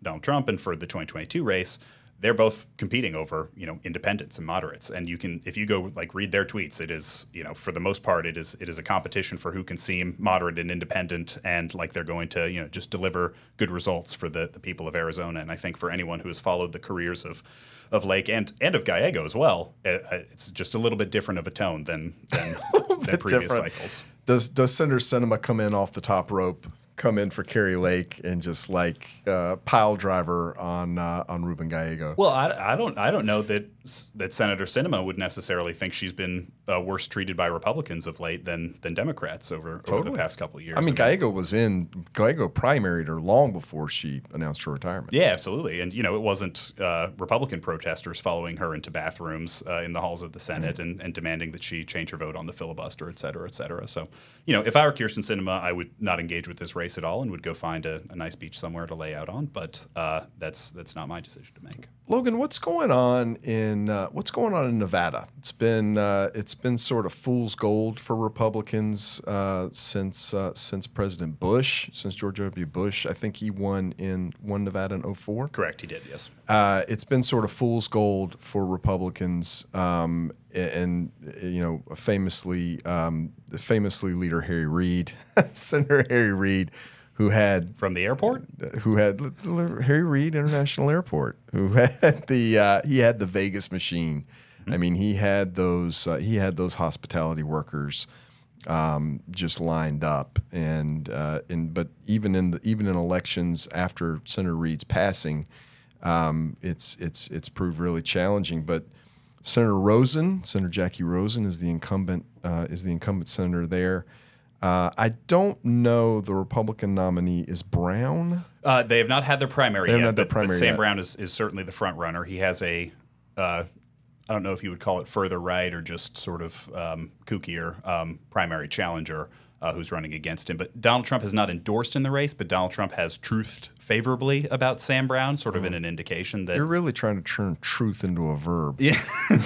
Donald Trump, and for the twenty twenty-two race, they're both competing over, you know, independents and moderates. And you can, if you go like read their tweets, it is, you know, for the most part, it is it is a competition for who can seem moderate and independent, and like they're going to, you know, just deliver good results for the, the people of Arizona. And I think for anyone who has followed the careers of of Lake and and of Gallego as well, it, it's just a little bit different of a tone than than, than previous different. cycles. Does does Senator Sinema come in off the top rope, come in for Kari Lake, and just like uh, pile driver on uh, on Ruben Gallego? Well, I, I don't I don't know that that Senator Sinema would necessarily think she's been uh, worse treated by Republicans of late than than Democrats over, Totally. over the past couple of years. I mean, Gallego was in Gallego primaried her long before she announced her retirement. Yeah, absolutely. And, you know, it wasn't uh, Republican protesters following her into bathrooms uh, in the halls of the Senate mm-hmm. and, and demanding that she change her vote on the filibuster, et cetera, et cetera. So, you know, if I were Kyrsten Sinema, I would not engage with this race at all and would go find a, a nice beach somewhere to lay out on. But uh, that's that's not my decision to make. Logan, what's going on in uh, what's going on in Nevada? It's been uh, it's been sort of fool's gold for Republicans uh, since uh, since President Bush, since George W. Bush. I think he won in won Nevada in oh four. Correct, he did. Yes. Uh, it's been sort of fool's gold for Republicans, um, and you know, famously, um, famously leader Harry Reid, Senator Harry Reid. Who had from the airport? Who had Harry Reid International Airport? Who had the uh, he had the Vegas machine? Mm-hmm. I mean, he had those uh, he had those hospitality workers um, just lined up, and uh, and but even in the even in elections after Senator Reid's passing, um, it's it's it's proved really challenging. But Senator Rosen, Senator Jackie Rosen, is the incumbent uh, is the incumbent senator there. Uh, I don't know the Republican nominee is Brown. Uh, they have not had their primary they yet, had their but, primary but Sam yet. Brown is, is certainly the front runner. He has a, uh, I don't know if you would call it further right or just sort of um, kookier um, primary challenger uh, who's running against him. But Donald Trump has not endorsed in the race, but Donald Trump has truthed favorably about Sam Brown, sort of oh. in an indication that... You're really trying to turn truth into a verb. Yeah,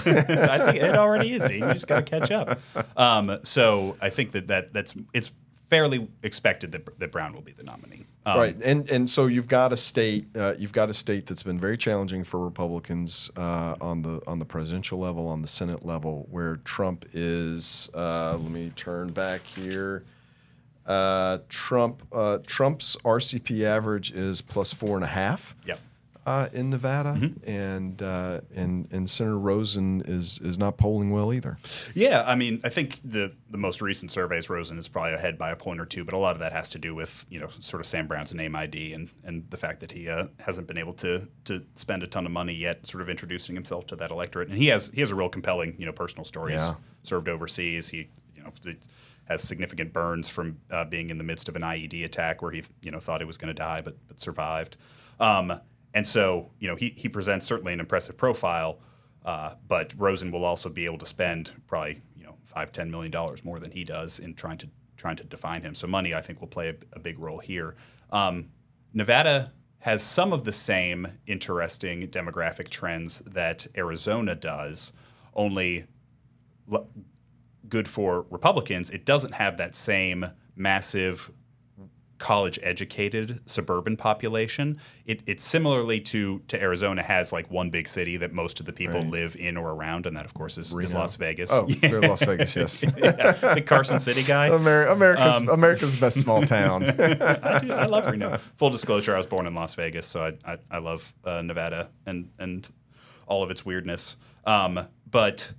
I think it already is, Dean. You just got to catch up. Um, so I think that, that that's it's fairly expected that, that Brown will be the nominee. Um, right, and and so you've got a state uh, you've got a state that's been very challenging for Republicans uh, on the on the presidential level, on the Senate level, where Trump is. Uh, let me turn back here. Uh, Trump uh, Trump's R C P average is plus four and a half. Yep. Uh, in Nevada, mm-hmm. and uh, and and Senator Rosen is is not polling well either. Yeah, I mean, I think the the most recent surveys, Rosen is probably ahead by a point or two, but a lot of that has to do with, you know, sort of Sam Brown's name I D and and the fact that he uh, hasn't been able to to spend a ton of money yet, sort of introducing himself to that electorate. And he has he has a real compelling, you know, personal story. He's yeah. served overseas. He, you know, has significant burns from uh, being in the midst of an I E D attack where he, you know, thought he was going to die but but survived. Um, And so, you know, he, he presents certainly an impressive profile, uh, but Rosen will also be able to spend probably, you know, five, ten million dollars more than he does in trying to trying to define him. So money, I think, will play a, a big role here. Um, Nevada has some of the same interesting demographic trends that Arizona does, only l- good for Republicans. It doesn't have that same massive college-educated suburban population. It, it similarly to to Arizona has like one big city that most of the people right. live in or around, and that of course is, is Las Vegas. Oh, yeah. Las Vegas, yes. Yeah, big Carson City guy. Amer- America's um, America's best small town. I, do, I love Reno. Full disclosure: I was born in Las Vegas, so I I, I love uh, Nevada and and all of its weirdness. Um, but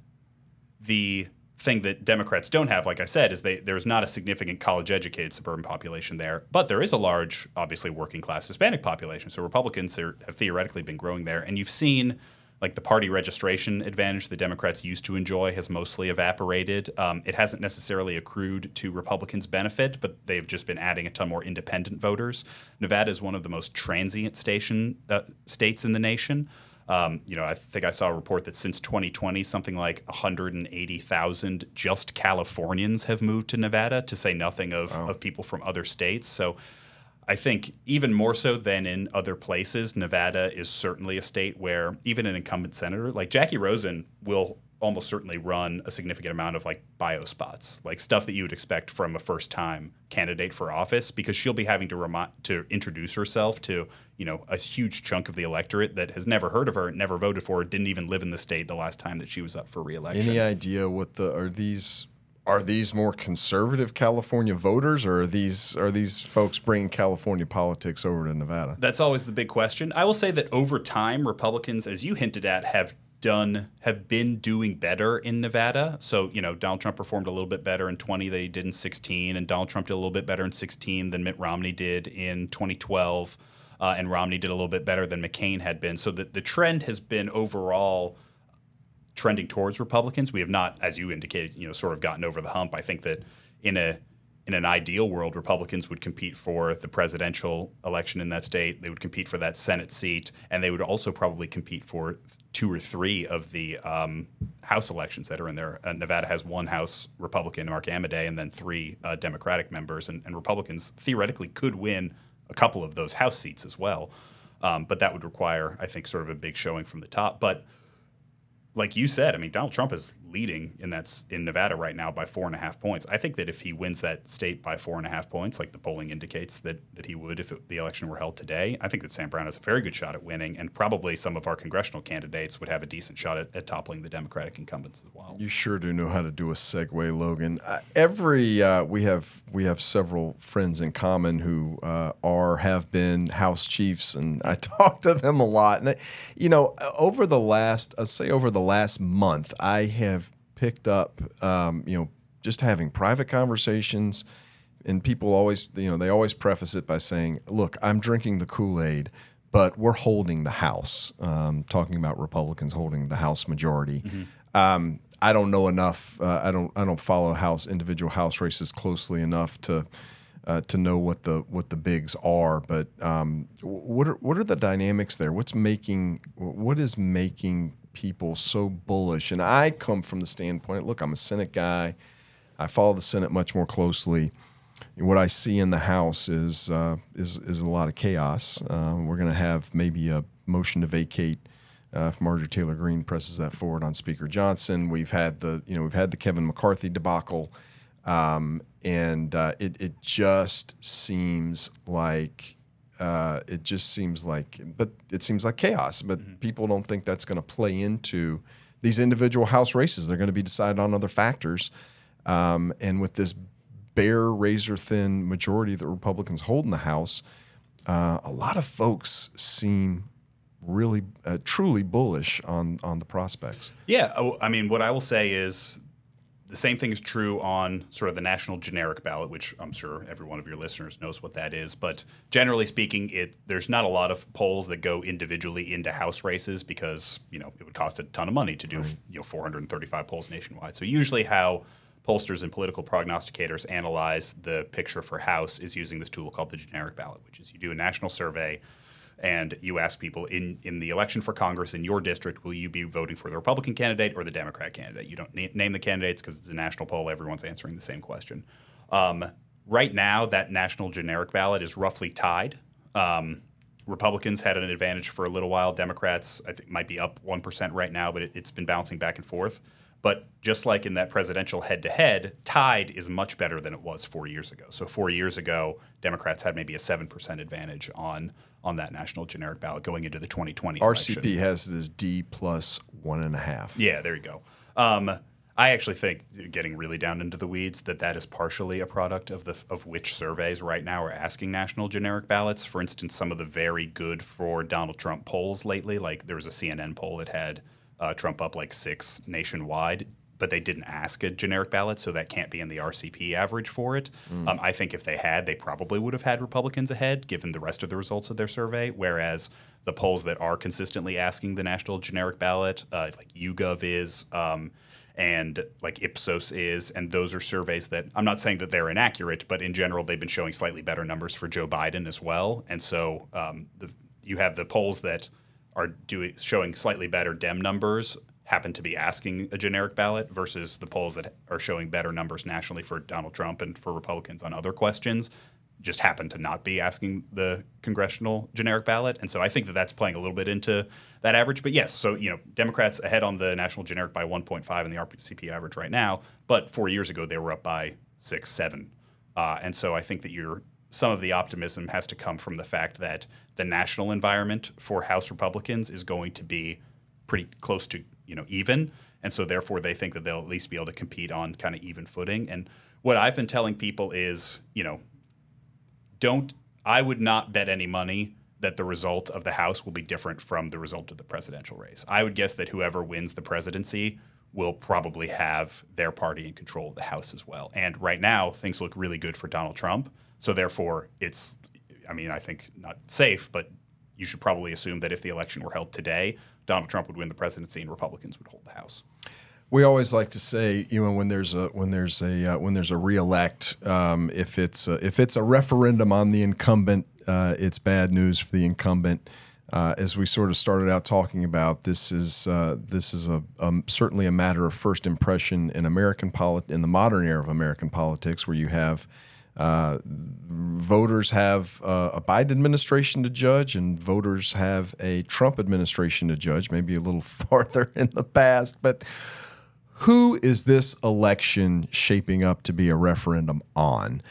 the thing that Democrats don't have, like I said, is they there's not a significant college-educated suburban population there, but there is a large, obviously, working-class Hispanic population. So Republicans are, have theoretically been growing there, and you've seen like the party registration advantage the Democrats used to enjoy has mostly evaporated. Um, it hasn't necessarily accrued to Republicans' benefit, but they've just been adding a ton more independent voters. Nevada is one of the most transient station uh, states in the nation. Um, you know, I think I saw a report that since twenty twenty, something like one hundred eighty thousand just Californians have moved to Nevada, to say nothing of, wow. of people from other states. So I think even more so than in other places, Nevada is certainly a state where even an incumbent senator, like Jackie Rosen, will almost certainly run a significant amount of like bio spots, like stuff that you would expect from a first-time candidate for office, because she'll be having to remi- to introduce herself to, you know, a huge chunk of the electorate that has never heard of her, never voted for her, didn't even live in the state the last time that she was up for re-election. Any idea what the are these are these more conservative California voters, or are these are these folks bringing California politics over to Nevada? That's always the big question. I will say that over time, Republicans, as you hinted at, have done have been doing better in Nevada. So, you know, Donald Trump performed a little bit better in twenty than he did in sixteen, and Donald Trump did a little bit better in sixteen than Mitt Romney did in twenty twelve, uh, and Romney did a little bit better than McCain had been. So the, the trend has been overall trending towards Republicans. We have not, as you indicated, you know, sort of gotten over the hump. I think that in a in an ideal world, Republicans would compete for the presidential election in that state. They would compete for that Senate seat, and they would also probably compete for two or three of the um, House elections that are in there. Uh, Nevada has one House Republican, Mark Amodei, and then three uh, Democratic members, and, and Republicans theoretically could win a couple of those House seats as well. Um, but that would require, I think, sort of a big showing from the top. But like you said, I mean, Donald Trump is leading in that's in Nevada right now by four and a half points. I think that if he wins that state by four and a half points, like the polling indicates that that he would if it, the election were held today, I think that Sam Brown has a very good shot at winning, and probably some of our congressional candidates would have a decent shot at, at toppling the Democratic incumbents as well. You sure do know how to do a segue, Logan. Uh, every uh, we have we have several friends in common who uh, are have been House chiefs, and I talk to them a lot. And they, you know, over the last, I'll say over the last month, I have picked up, um, you know, just having private conversations, and people always, you know, they always preface it by saying, "Look, I'm drinking the Kool-Aid, but we're holding the House." Um, talking about Republicans holding the House majority. Mm-hmm. Um, I don't know enough. Uh, I don't. I don't follow House individual House races closely enough to uh, to know what the what the bigs are. But um, what are what are the dynamics there? What's making what is making people so bullish? And I come from the standpoint, look, I'm a Senate guy. I follow the Senate much more closely. And what I see in the House is uh, is is a lot of chaos. Uh, we're going to have maybe a motion to vacate uh, if Marjorie Taylor Greene presses that forward on Speaker Johnson. We've had the you know we've had the Kevin McCarthy debacle, um, and uh, it it just seems like. Uh, it just seems like, but it seems like chaos. But mm-hmm. people don't think that's going to play into these individual House races. They're going to be decided on other factors. Um, and with this bare, razor-thin majority that Republicans hold in the House, uh, a lot of folks seem really, uh, truly bullish on on the prospects. Yeah, I mean, what I will say is the same thing is true on sort of the national generic ballot, which I'm sure every one of your listeners knows what that is. But generally speaking, it there's not a lot of polls that go individually into House races because, you know, it would cost a ton of money to do, right. you know, four hundred thirty-five polls nationwide. So usually how pollsters and political prognosticators analyze the picture for House is using this tool called the generic ballot, which is you do a national survey and you ask people in, in the election for Congress in your district, will you be voting for the Republican candidate or the Democrat candidate? You don't na- name the candidates because it's a national poll. Everyone's answering the same question. Um, right now, that national generic ballot is roughly tied. Um, Republicans had an advantage for a little while. Democrats, I think, might be up one percent right now, but it, it's been bouncing back and forth. But just like in that presidential head-to-head, tied is much better than it was four years ago. So four years ago, Democrats had maybe a seven percent advantage on on that national generic ballot going into the twenty twenty R C P election. has it as D plus one and a half. Yeah, there you go. Um, I actually think, getting really down into the weeds, that that is partially a product of the of which surveys right now are asking national generic ballots. For instance, some of the very good for Donald Trump polls lately, like there was a C N N poll that had uh, Trump up like six nationwide, but they didn't ask a generic ballot, so that can't be in the R C P average for it. Mm. Um, I think if they had, they probably would have had Republicans ahead, given the rest of the results of their survey, whereas the polls that are consistently asking the national generic ballot, uh, like YouGov is, um, and like Ipsos is, and those are surveys that, I'm not saying that they're inaccurate, but in general, they've been showing slightly better numbers for Joe Biden as well. And so um, the, you have the polls that are doing showing slightly better Dem numbers happen to be asking a generic ballot versus the polls that are showing better numbers nationally for Donald Trump and for Republicans on other questions just happen to not be asking the congressional generic ballot. And so I think that that's playing a little bit into that average. But yes, so, you know, Democrats ahead on the national generic by one point five in the R P C P average right now. But four years ago, they were up by six, seven. Uh, and so I think that you're, some of the optimism has to come from the fact that the national environment for House Republicans is going to be pretty close to, you know, even. And so therefore they think that they'll at least be able to compete on kind of even footing. And what I've been telling people is, you know, don't, I would not bet any money that the result of the House will be different from the result of the presidential race. I would guess that whoever wins the presidency will probably have their party in control of the House as well. And right now, things look really good for Donald Trump. So therefore, it's, I mean, I think not safe, but you should probably assume that if the election were held today, Donald Trump would win the presidency and Republicans would hold the House. We always like to say, you know, when there's a when there's a uh, when there's a reelect, um, if it's a, if it's a referendum on the incumbent, uh, it's bad news for the incumbent. Uh, as we sort of started out talking about, this is uh, this is a um, certainly a matter of first impression in American polit- in the modern era of American politics, where you have uh, voters have uh, a Biden administration to judge, and voters have a Trump administration to judge. Maybe a little farther in the past, but who is this election shaping up to be a referendum on?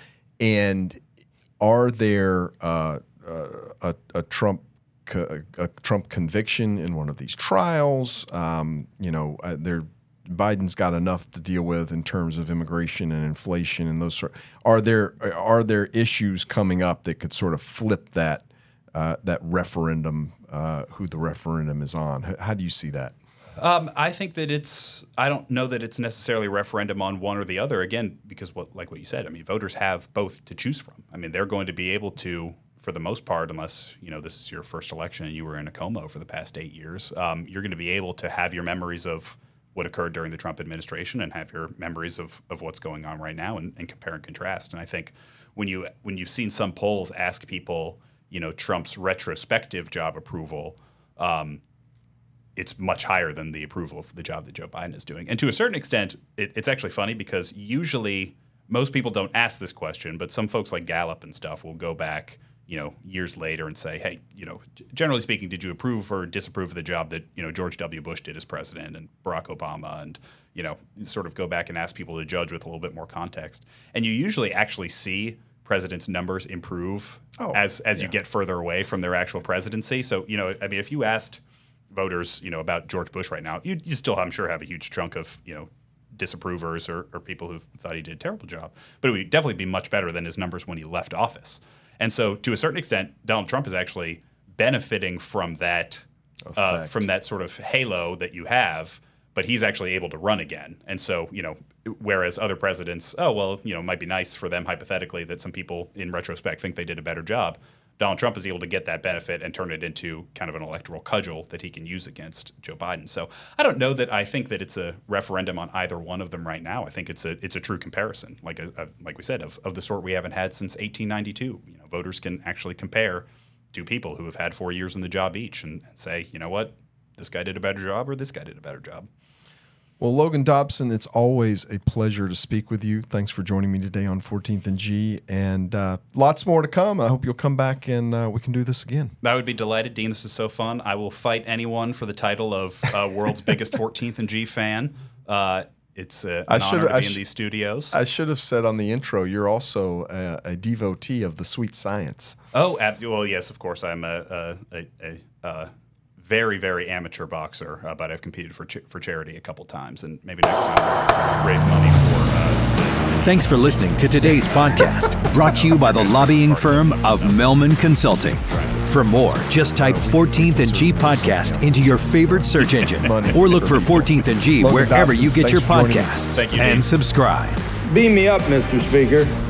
And are there uh, uh, a, a Trump co- a Trump conviction in one of these trials? Um, you know, uh, there Biden's got enough to deal with in terms of immigration and inflation and those sort. Are there are there issues coming up that could sort of flip that uh, that referendum? Uh, who the referendum is on? How, how do you see that? Um, I think that it's – I don't know that it's necessarily a referendum on one or the other, again, because what like what you said, I mean, voters have both to choose from. I mean, they're going to be able to, for the most part, unless, you know, this is your first election and you were in a coma for the past eight years, um, you're going to be able to have your memories of what occurred during the Trump administration and have your memories of, of what's going on right now and, and compare and contrast. And I think when, you, when you've seen some polls ask people, you know, Trump's retrospective job approval um, – it's much higher than the approval of the job that Joe Biden is doing. And to a certain extent, it, it's actually funny because usually most people don't ask this question, but some folks like Gallup and stuff will go back, you know, years later and say, hey, you know, generally speaking, did you approve or disapprove of the job that, you know, George W. Bush did as president and Barack Obama, and, you know, sort of go back and ask people to judge with a little bit more context. And you usually actually see presidents' numbers improve oh, as as yeah. you get further away from their actual presidency. So, you know, I mean, if you asked voters, you know, about George Bush right now, you, you still, I'm sure, have a huge chunk of, you know, disapprovers or, or people who thought he did a terrible job. But it would definitely be much better than his numbers when he left office. And so, to a certain extent, Donald Trump is actually benefiting from that, uh, from that sort of halo that you have. But he's actually able to run again. And so, you know, whereas other presidents, oh well, you know, it might be nice for them hypothetically that some people in retrospect think they did a better job. Donald Trump is able to get that benefit and turn it into kind of an electoral cudgel that he can use against Joe Biden. So I don't know that I think that it's a referendum on either one of them right now. I think it's a it's a true comparison, like a, a, like we said, of, of the sort we haven't had since eighteen ninety-two. You know, voters can actually compare two people who have had four years in the job each and, and say, you know what, this guy did a better job or this guy did a better job. Well, Logan Dobson, it's always a pleasure to speak with you. Thanks for joining me today on fourteenth and G, and uh, lots more to come. I hope you'll come back and uh, we can do this again. I would be delighted, Dean. This is so fun. I will fight anyone for the title of uh, world's biggest fourteenth and G fan. Uh, it's uh, an I honor to be I sh- in these studios. I should have said on the intro, you're also a, a devotee of the sweet science. Oh, ab- well, yes, of course. I'm a, a, a, a uh, very, very amateur boxer, uh, but I've competed for ch- for charity a couple times, and maybe next time I'll raise money for. Uh, Thanks for listening to today's podcast, brought to you by the lobbying firm of Melman Consulting. For more, just type fourteenth and G podcast into your favorite search engine, or look for fourteenth and G wherever you get your podcasts, and subscribe. Beam me up, Mister Speaker.